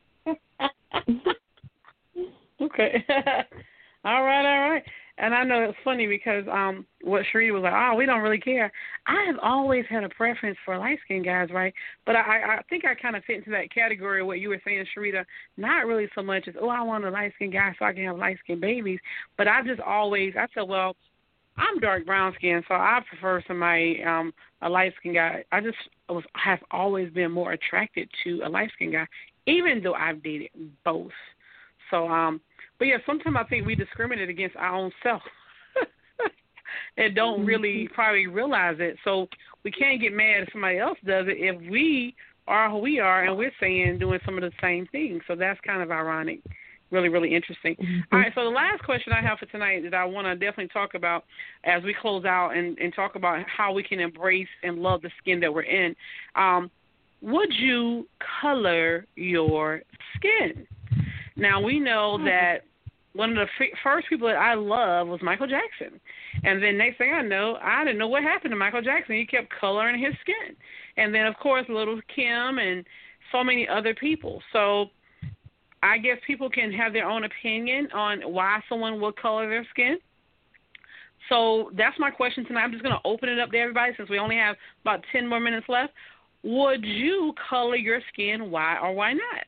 Okay. all right, all right. And I know it's funny because um, what Sharita was like, oh, we don't really care. I have always had a preference for light-skinned guys, right? But I, I think I kind of fit into that category of what you were saying, Sharita. Not really so much as, oh, I want a light-skinned guy so I can have light-skinned babies. But I just always, I said, well, I'm dark brown skin, so I prefer somebody, um, a light-skinned guy. I just was, have always been more attracted to a light-skinned guy, even though I've dated both. So, um, but yeah, sometimes I think we discriminate against our own self and don't really probably realize it. So we can't get mad if somebody else does it if we are who we are and we're saying, doing some of the same things. So that's kind of ironic. Really, really interesting. Mm-hmm. All right, so the last question I have for tonight that I want to definitely talk about as we close out and, and talk about how we can embrace and love the skin that we're in. Um, would you color your skin? Now, we know that one of the f- first people that I loved was Michael Jackson. And then next thing I know, I didn't know what happened to Michael Jackson. He kept coloring his skin. And then, of course, Little Kim and so many other people. So I guess people can have their own opinion on why someone will color their skin. So that's my question tonight. I'm just going to open it up to everybody since we only have about ten more minutes left. Would you color your skin? Why or why not?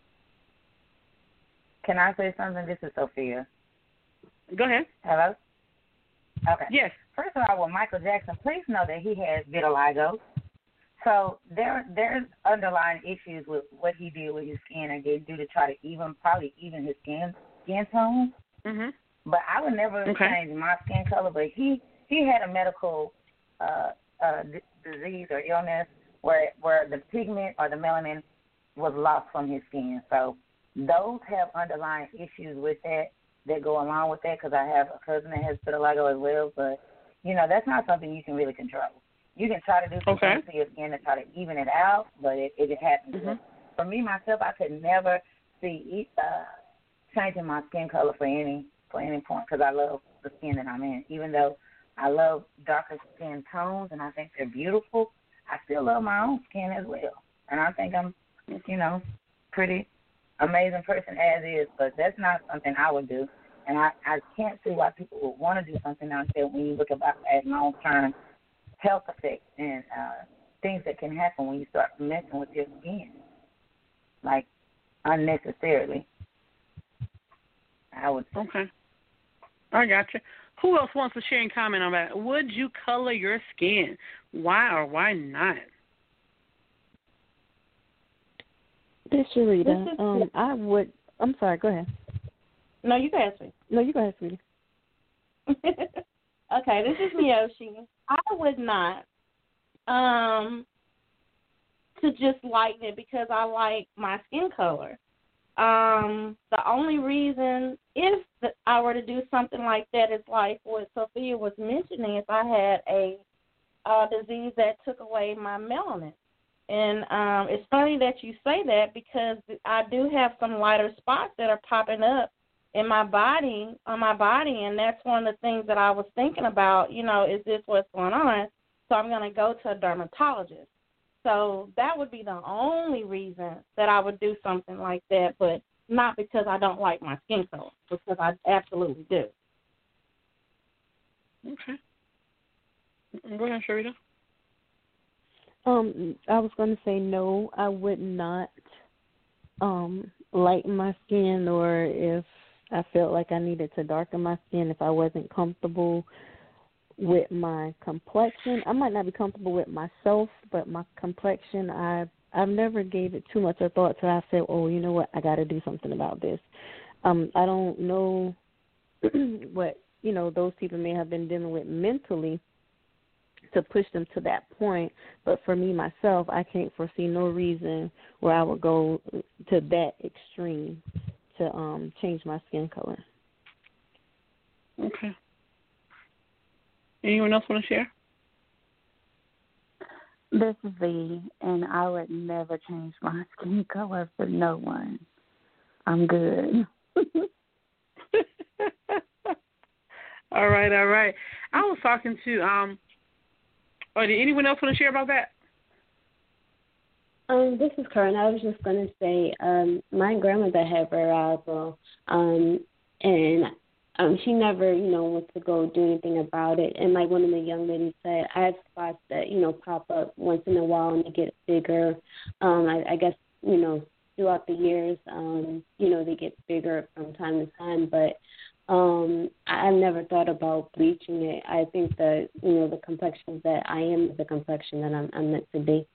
Can I say something? This is Sophia. Go ahead. Hello? Okay. Yes. First of all, with Michael Jackson, please know that he has vitiligo. So there, there's underlying issues with what he did with his skin and did do to try to even, probably even his skin skin tone. Mm-hmm. But I would never okay. change my skin color. But he, he had a medical uh, uh, d- disease or illness where where the pigment or the melanin was lost from his skin. So those have underlying issues with that that go along with that, because I have a cousin that has vitiligo as well. But, you know, that's not something you can really control. You can try to do something okay. to your skin to try to even it out, but it, it happens. Mm-hmm. For me, myself, I could never see uh, changing my skin color for any for any point, because I love the skin that I'm in. Even though I love darker skin tones and I think they're beautiful, I still love my own skin as well. And I think I'm, you know, pretty amazing person as is, but that's not something I would do. And I, I can't see why people would want to do something like that when you look about at long-term health effects and uh, things that can happen when you start messing with your skin, like unnecessarily. I would say. Okay. I got you. Who else wants to share and comment on that? Would you color your skin? Why or why not? This is Sharita. Um, I would. I'm sorry. Go ahead. No, you go ahead, sweetie. No, you go ahead, sweetie. Okay, this is Miyoshi. I would not um, to just lighten it because I like my skin color. Um, the only reason if I were to do something like that is like what Sophia was mentioning, if I had a uh, disease that took away my melanin. And um, it's funny that you say that because I do have some lighter spots that are popping up in my body, on my body, and that's one of the things that I was thinking about, you know, is this what's going on? So I'm going to go to a dermatologist. So that would be the only reason that I would do something like that, but not because I don't like my skin color, because I absolutely do. Okay. Go ahead, Sharita. Um, I was going to say no, I would not um, lighten my skin, or if I felt like I needed to darken my skin, if I wasn't comfortable with my complexion. I might not be comfortable with myself, but my complexion, I I've never gave it too much a thought till I said, oh, you know what, I got to do something about this. Um, I don't know what, you know, those people may have been dealing with mentally to push them to that point, but for me, myself, I can't foresee no reason where I would go to that extreme to um, change my skin color. Okay. Anyone else want to share? This is V, and I would never change my skin color for no one. I'm good. all right, all right. I was talking to, um, or did anyone else want to share about that? Um, this is Karen. I was just going to say, um, my grandmother had varicose, um, and Um, she never, you know, went to go do anything about it. And like one of the young ladies said, I have spots that, you know, pop up once in a while and they get bigger. Um, I, I guess, you know, throughout the years, um, you know, they get bigger from time to time. But um, I, I've never thought about bleaching it. I think that, you know, the complexion that I am is the complexion that I'm, I'm meant to be.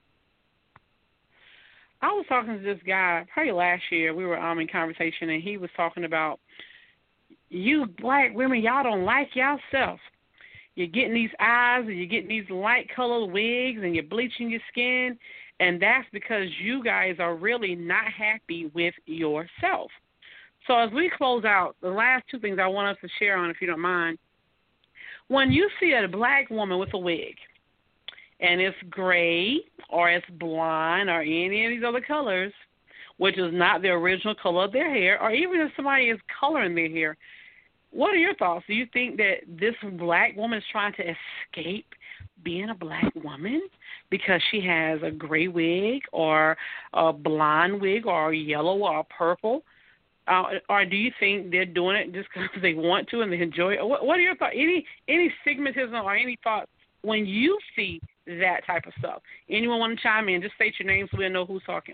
I was talking to this guy probably last year. We were um, in conversation, and he was talking about, you black women, y'all don't like yourself. You're getting these eyes and you're getting these light-colored wigs and you're bleaching your skin, and that's because you guys are really not happy with yourself. So as we close out, the last two things I want us to share on, if you don't mind. When you see a black woman with a wig, and it's gray or it's blonde or any of these other colors, which is not the original color of their hair, or even if somebody is coloring their hair, what are your thoughts? Do you think that this black woman is trying to escape being a black woman because she has a gray wig or a blonde wig or a yellow or a purple? Uh, or do you think they're doing it just because they want to and they enjoy it? What, what are your thoughts? Any, any stigmatism or any thoughts when you see that type of stuff? Anyone want to chime in? Just state your name so we'll know who's talking.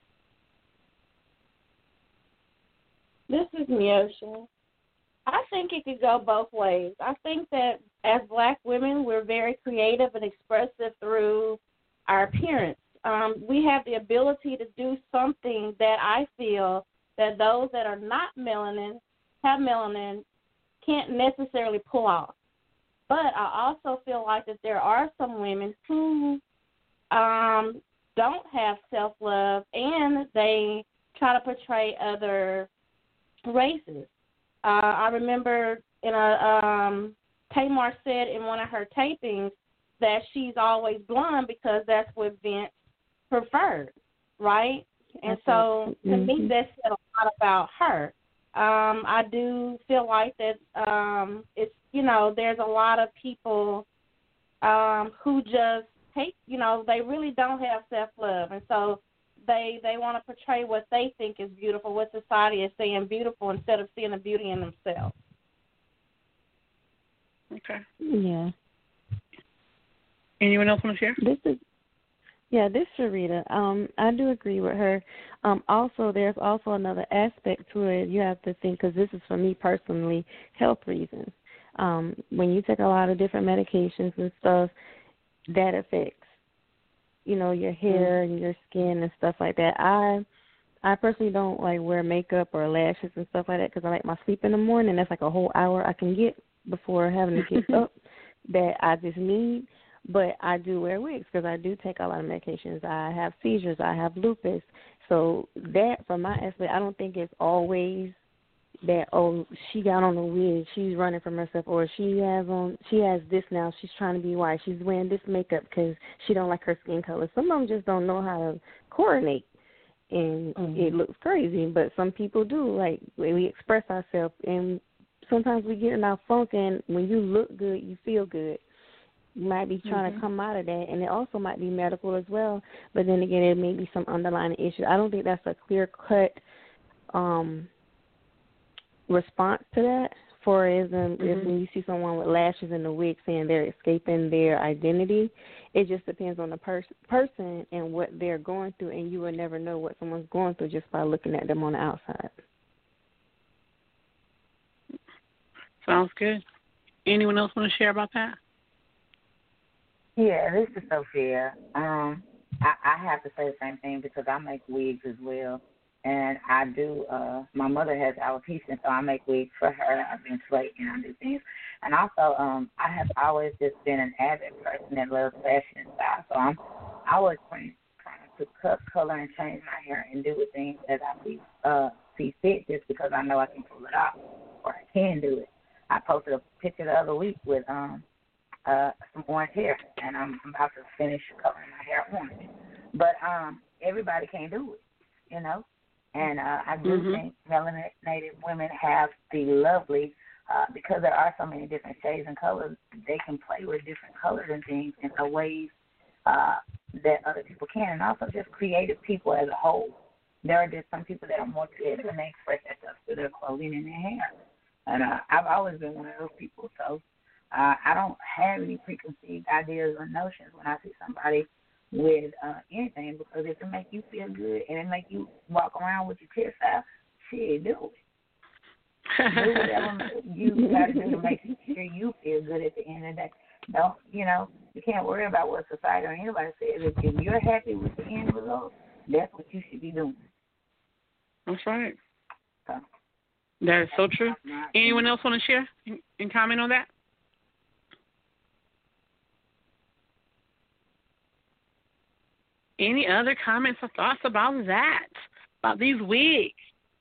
This is Miosha. I think it could go both ways. I think that as black women, we're very creative and expressive through our appearance. Um, we have the ability to do something that I feel that those that are not melanin, have melanin, can't necessarily pull off. But I also feel like that there are some women who um, don't have self-love and they try to portray other races. Uh, I remember in a um, Tamar said in one of her tapings that she's always blonde because that's what Vince preferred, right? And so to mm-hmm. me, that said a lot about her. Um, I do feel like that um, it's, you know, there's a lot of people um, who just take, you know, they really don't have self-love. And so They they want to portray what they think is beautiful, what society is saying beautiful, instead of seeing the beauty in themselves. Okay. Yeah. Anyone else want to share? This is, yeah, this is Sharita. Um, I do agree with her. Um, also, there's also another aspect to it. You have to think, because this is for me personally, health reasons. Um, when you take a lot of different medications and stuff, that affects, you know, your hair and your skin and stuff like that. I I personally don't, like, wear makeup or lashes and stuff like that because I like my sleep in the morning. That's like a whole hour I can get before having to get up that I just need. But I do wear wigs because I do take a lot of medications. I have seizures. I have lupus. So that, from my aspect, I don't think it's always that, oh, she got on a wig, she's running from herself, or she has on, she has this now, she's trying to be white, she's wearing this makeup because she don't like her skin color. Some of them just don't know how to coordinate, and mm-hmm. it looks crazy. But some people do. Like, when we express ourselves, and sometimes we get in our funk, and when you look good, you feel good. You might be trying mm-hmm. to come out of that, and it also might be medical as well. But then again, it may be some underlying issue. I don't think that's a clear-cut um, response to that. For example, mm-hmm. if when you see someone with lashes and the wig saying they're escaping their identity, it just depends on the pers- person and what they're going through, and you will never know what someone's going through just by looking at them on the outside. Sounds good. Anyone else want to share about that? Yeah, this is Sophia. Um, I, I have to say the same thing because I make wigs as well. And I do, uh, my mother has alopecia, so I make wigs for her. I've been slating, I do things. And also, um, I have always just been an avid person that loves fashion and style. So I'm always trying, trying to cut color and change my hair and do the things that I see, uh, see fit just because I know I can pull it off or I can do it. I posted a picture the other week with um, uh, some orange hair, and I'm about to finish coloring my hair orange. But um, everybody can't do it, you know. And uh, I do mm-hmm. think melanated women have the lovely, uh, because there are so many different shades and colors, they can play with different colors and things in the ways uh, that other people can. And also just creative people as a whole. There are just some people that are more creative and they express that stuff through their clothing and their hair. And uh, I've always been one of those people. So uh, I don't have any preconceived ideas or notions when I see somebody with uh, anything, because if it make you feel good and it make you walk around with your chest out, shit, do it. Do whatever you got to do to make sure you feel good at the end of the day. Don't, you know, you can't worry about what society or anybody says. If, if you're happy with the end result, that's what you should be doing. That's right. So, that is so true. Anyone else want to share and comment on that? Any other comments or thoughts about that, about these wigs?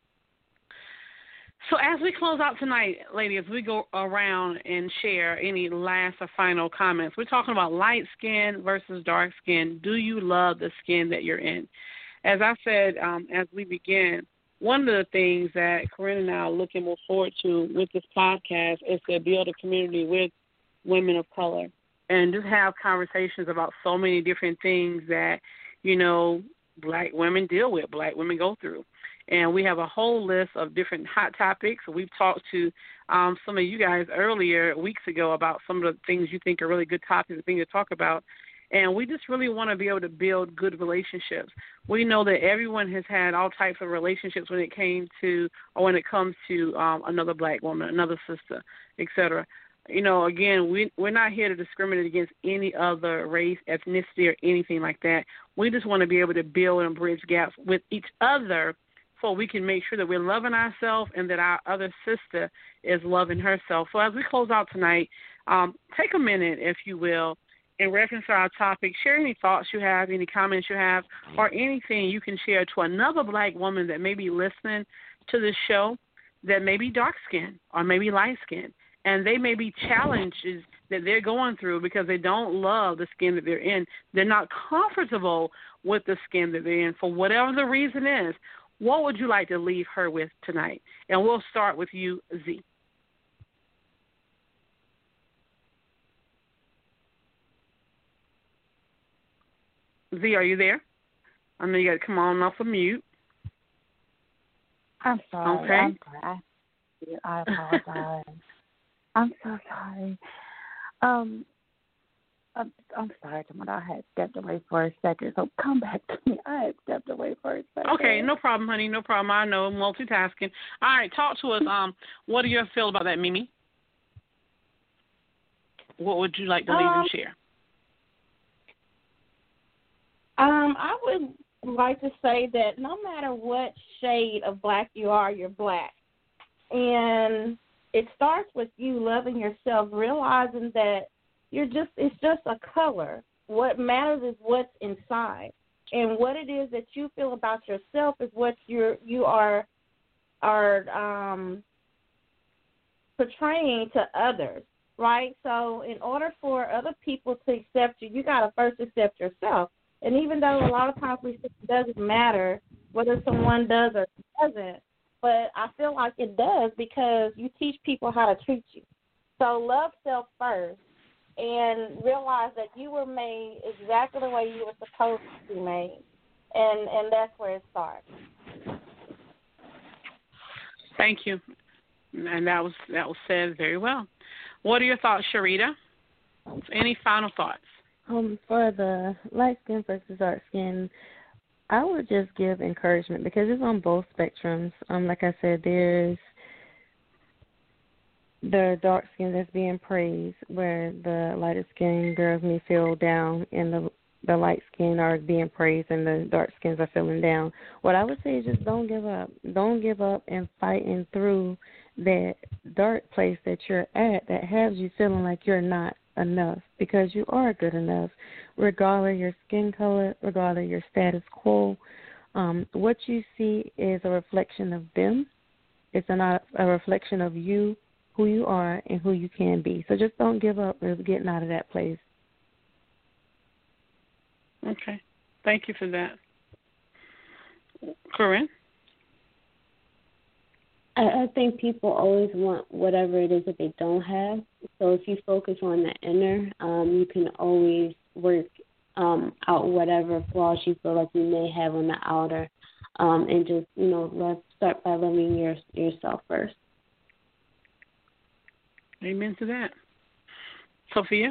So as we close out tonight, ladies, we go around and share any last or final comments. We're talking about light skin versus dark skin. Do you love the skin that you're in? As I said, um, as we begin, one of the things that Corinne and I are looking more forward to with this podcast is to build a community with women of color and just have conversations about so many different things that, you know, black women deal with, black women go through. And we have a whole list of different hot topics. We've talked to um, some of you guys earlier, weeks ago, about some of the things you think are really good topics, things to talk about. And we just really want to be able to build good relationships. We know that everyone has had all types of relationships when it came to, or when it comes to um, another black woman, another sister, et cetera. You know, again, we, we're not here to discriminate against any other race, ethnicity, or anything like that. We just want to be able to build and bridge gaps with each other so we can make sure that we're loving ourselves and that our other sister is loving herself. So as we close out tonight, um, take a minute, if you will, in reference to our topic, share any thoughts you have, any comments you have, or anything you can share to another black woman that may be listening to this show that may be dark-skinned or maybe light-skinned. And they may be challenges that they're going through because they don't love the skin that they're in. They're not comfortable with the skin that they're in for whatever the reason is. What would you like to leave her with tonight? And we'll start with you, Z. Z, are you there? I know you got to come on off of mute. I'm sorry. Okay. I'm sorry. I, I apologize. I'm so sorry. Um, I'm, I'm sorry, Tamara. I had stepped away for a second, so come back to me. I had stepped away for a second. Okay, no problem, honey. No problem. I know, multitasking. All right, talk to us. Um, what do you feel about that, Mimi? What would you like to leave um, and share? Um, I would like to say that no matter what shade of black you are, you're black. And it starts with you loving yourself, realizing that you're just it's just a color. What matters is what's inside, and what it is that you feel about yourself is what you're you are are um, portraying to others, right? So in order for other people to accept you, you got to first accept yourself. And even though a lot of times we think it doesn't matter whether someone does or doesn't, but I feel like it does because you teach people how to treat you. So love self first and realize that you were made exactly the way you were supposed to be made, and, and that's where it starts. Thank you. And that was that was said very well. What are your thoughts, Sharita? Any final thoughts? Um, for the light skin versus dark skin, I would just give encouragement because it's on both spectrums. Um, like I said, there's the dark skin that's being praised, where the lighter skin girls may feel down, and the the light skin are being praised, and the dark skins are feeling down. What I would say is just don't give up. Don't give up and fighting through that dark place that you're at that has you feeling like you're not enough, because you are good enough, regardless of your skin color, regardless of your status quo. Um, what you see is a reflection of them. It's not a reflection of you, who you are, and who you can be. So just don't give up with getting out of that place. Okay. Thank you for that. Corinne? I, I think people always want whatever it is that they don't have. So if you focus on the inner, um, you can always work um, out whatever flaws you feel like you may have on the outer, um, and just, you know, let's start by loving your, yourself first. Amen to that. Sophia?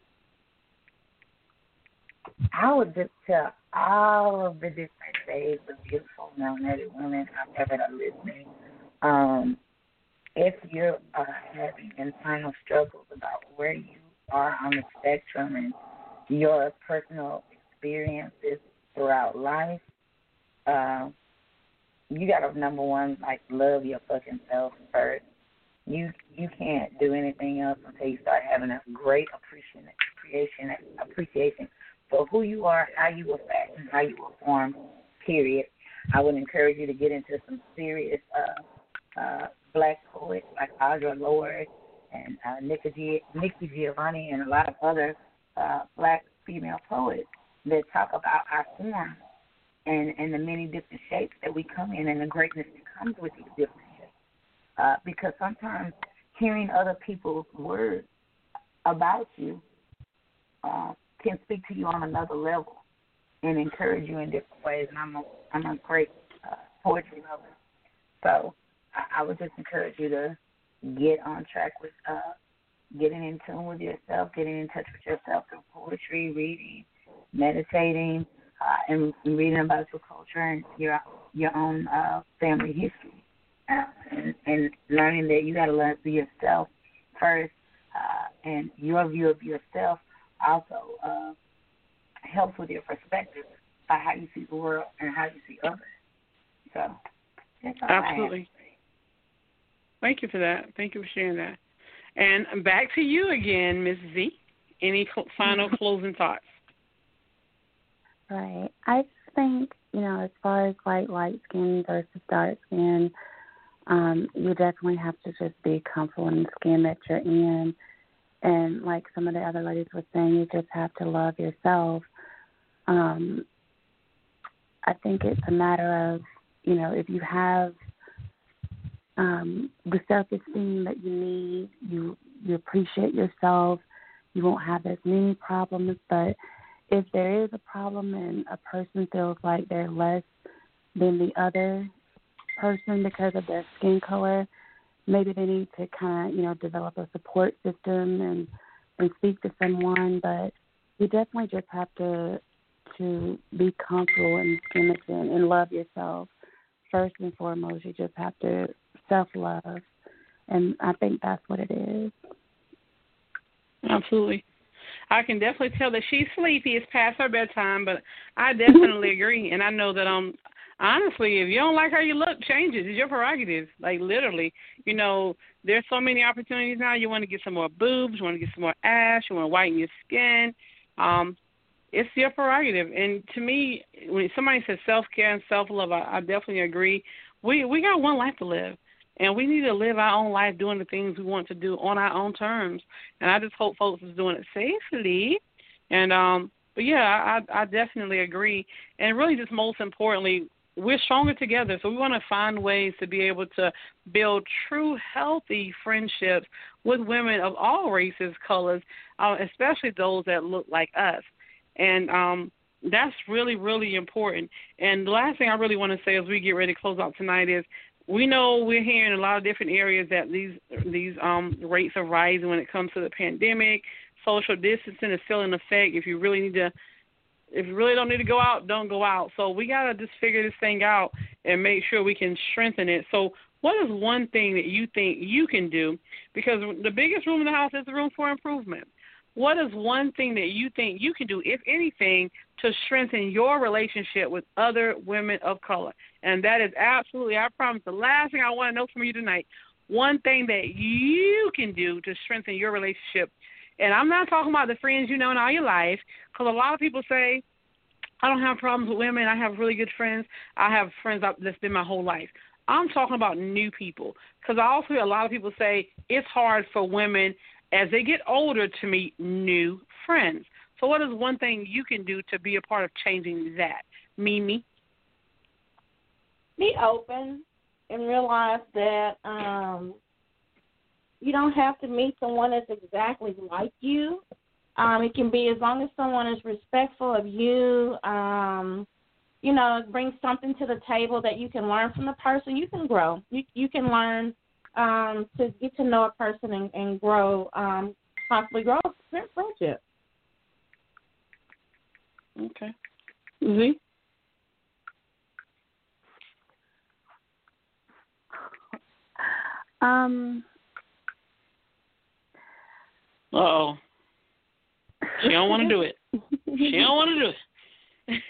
I would just tell all of the different shades of beautiful melanated women out there that are listening, um, if you're uh, having internal struggles about where you are on the spectrum and your personal experiences throughout life, uh, you got to, number one, like, love your fucking self first. You you can't do anything else until you start having a great appreciation appreciation appreciation for who you are, how you were fashioned, how you were formed, period. I would encourage you to get into some serious uh, uh, black poets like Audre Lorde and uh, Nikki, G- Nikki Giovanni and a lot of other uh, black female poets that talk about our form and, and the many different shapes that we come in and the greatness that comes with these different shapes. Uh, because sometimes hearing other people's words about you uh, can speak to you on another level and encourage you in different ways. And I'm a, I'm a great uh, poetry lover. So I, I would just encourage you to get on track with uh, getting in tune with yourself, getting in touch with yourself through poetry, reading, meditating, uh, and, and reading about your culture and your your own uh, family history. Uh, and, and learning that you got to learn for yourself first, uh, and your view of yourself also uh, helps with your perspective by how you see the world and how you see others. So that's all Absolutely. Thank you for that. Thank you for sharing that. And back to you again, Miss Z. Any cl- final closing thoughts? Right. I just think, you know, as far as like light skin versus dark skin, um, you definitely have to just be comfortable in the skin that you're in. And like some of the other ladies were saying, you just have to love yourself. Um, I think it's a matter of, you know, if you have um, the self-esteem that you need, you you appreciate yourself, you won't have as many problems. But if there is a problem and a person feels like they're less than the other person because of their skin color, maybe they need to kind of, you know, develop a support system and, and speak to someone. But you definitely just have to to be comfortable in the skin that you're in and love yourself. First and foremost, you just have to self-love. And I think that's what it is. Absolutely. I can definitely tell that she's sleepy. It's past her bedtime, but I definitely agree. And I know that um honestly, if you don't like how you look, change it. It's your prerogative. Like, literally, you know, there's so many opportunities now. You want to get some more boobs, you want to get some more ass, you want to whiten your skin. Um, it's your prerogative. And to me, when somebody says self-care and self-love, I, I definitely agree. We we got one life to live, and we need to live our own life doing the things we want to do on our own terms. And I just hope folks is doing it safely. And um, but yeah, I, I definitely agree. And really, just most importantly, we're stronger together. So we want to find ways to be able to build true, healthy friendships with women of all races, colors, uh, especially those that look like us. And um, that's really, really important. And the last thing I really want to say as we get ready to close out tonight is we know we're hearing in a lot of different areas that these these um, rates are rising when it comes to the pandemic. Social distancing is still in effect. If you really need to, if you really don't need to go out, don't go out. So we got to just figure this thing out and make sure we can strengthen it. So what is one thing that you think you can do? Because the biggest room in the house is the room for improvement. What is one thing that you think you can do, if anything, to strengthen your relationship with other women of color? And that is absolutely, I promise, the last thing I want to know from you tonight. One thing that you can do to strengthen your relationship. And I'm not talking about the friends you know in all your life, because a lot of people say, I don't have problems with women. I have really good friends. I have friends that's been my whole life. I'm talking about new people, because I also hear a lot of people say it's hard for women as they get older to meet new friends. So what is one thing you can do to be a part of changing that? Mimi? Be open and realize that um, you don't have to meet someone that's exactly like you. Um, it can be as long as someone is respectful of you, um, you know, brings something to the table that you can learn from the person. You can grow. You, you can learn um, to get to know a person and, and grow, um, possibly grow a friendship. Okay. Z? Um. Uh-oh. She don't want to do it. She don't want to do it.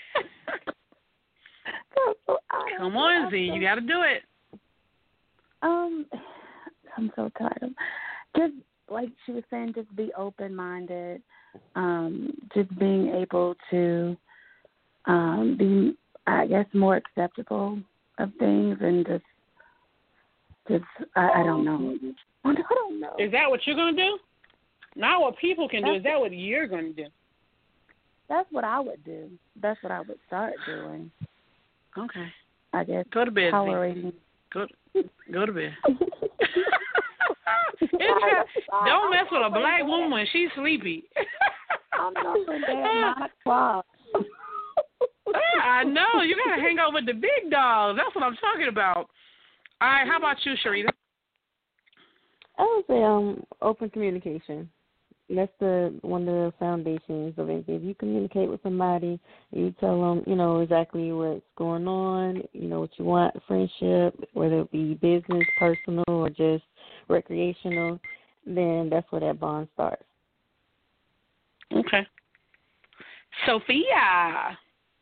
Come on, Z. You got to do it. Um, I'm so tired of just like she was saying, just be open-minded. Um, just being able to um, be, I guess, more acceptable of things, and just, just I, I don't know. I don't know. Is that what you're going to do? Not what people can do. Is that what you're going to do? That's what I would do. That's what I would start doing. Okay. I guess. Go to bed. Tolerating. Go to, go to bed. Don't mess with a black woman when she's sleepy. I'm not going to nine o'clock. I know. You got to hang out with the big dogs. That's what I'm talking about. All right. How about you, Sharita? I would say um, open communication. That's the one of the foundations of anything. If you communicate with somebody, you tell them, you know, exactly what's going on, you know, what you want, friendship, whether it be business, personal, or just recreational, then that's where that bond starts. Okay. Sophia,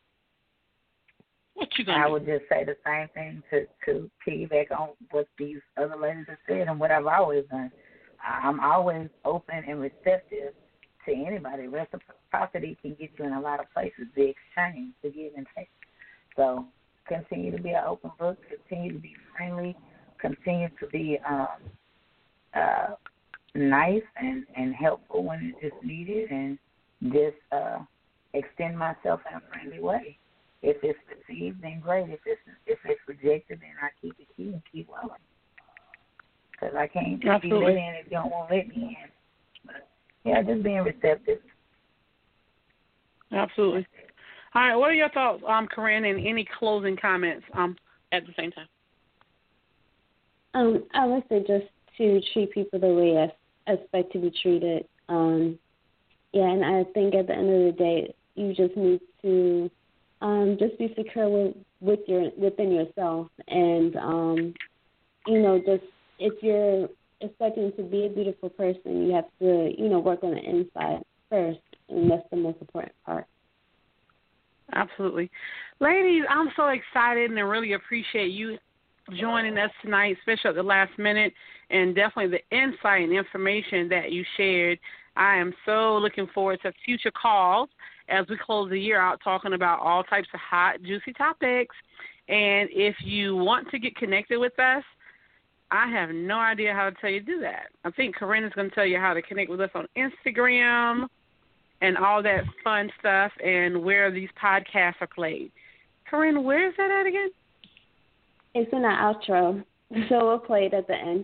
what you gonna I do? would just say the same thing to, to piggyback on what these other ladies have said and what I've always done. I'm always open and receptive to anybody. Reciprocity can get you in a lot of places, the exchange, the give and take. So continue to be an open book, continue to be friendly, continue to be um, uh, nice and, and helpful when it's needed, and just uh, extend myself in a friendly way. If it's received, then great. If it's, if it's rejected, then I keep the key and keep rolling. Because I can't just be let in if you don't want to let me in. But, yeah, just being receptive. Absolutely. All right, what are your thoughts, um, Corinne, and any closing comments um, at the same time? Um, I would say just to treat people the way I expect to be treated. Um, yeah, and I think at the end of the day, you just need to um, just be secure with, with your within yourself, and um, you know, just if you're expecting to be a beautiful person, you have to, you know, work on the inside first, and that's the most important part. Absolutely. Ladies, I'm so excited and I really appreciate you joining us tonight, especially at the last minute, and definitely the insight and information that you shared. I am so looking forward to future calls as we close the year out talking about all types of hot, juicy topics. And if you want to get connected with us, I have no idea how to tell you to do that. I think Corinne is going to tell you how to connect with us on Instagram and all that fun stuff and where these podcasts are played. Corinne, where is that at again? It's in our outro, so we'll play it at the end.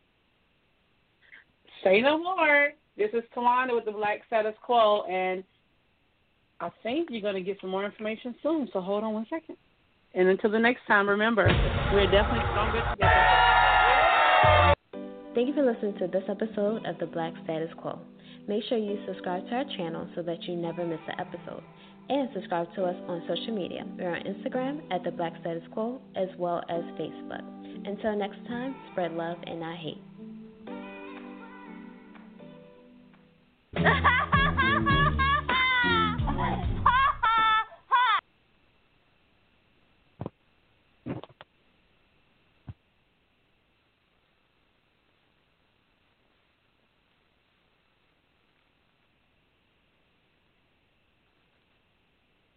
Say no more. This is Tawanda with the Black Status Quo, and I think you're going to get some more information soon, so hold on one second. And until the next time, remember, we're definitely stronger together. Thank you for listening to this episode of the Black Status Quo. Make sure you subscribe to our channel so that you never miss an episode. And subscribe to us on social media. We're on Instagram at the Black Status Quo as well as Facebook. Until next time, spread love and not hate.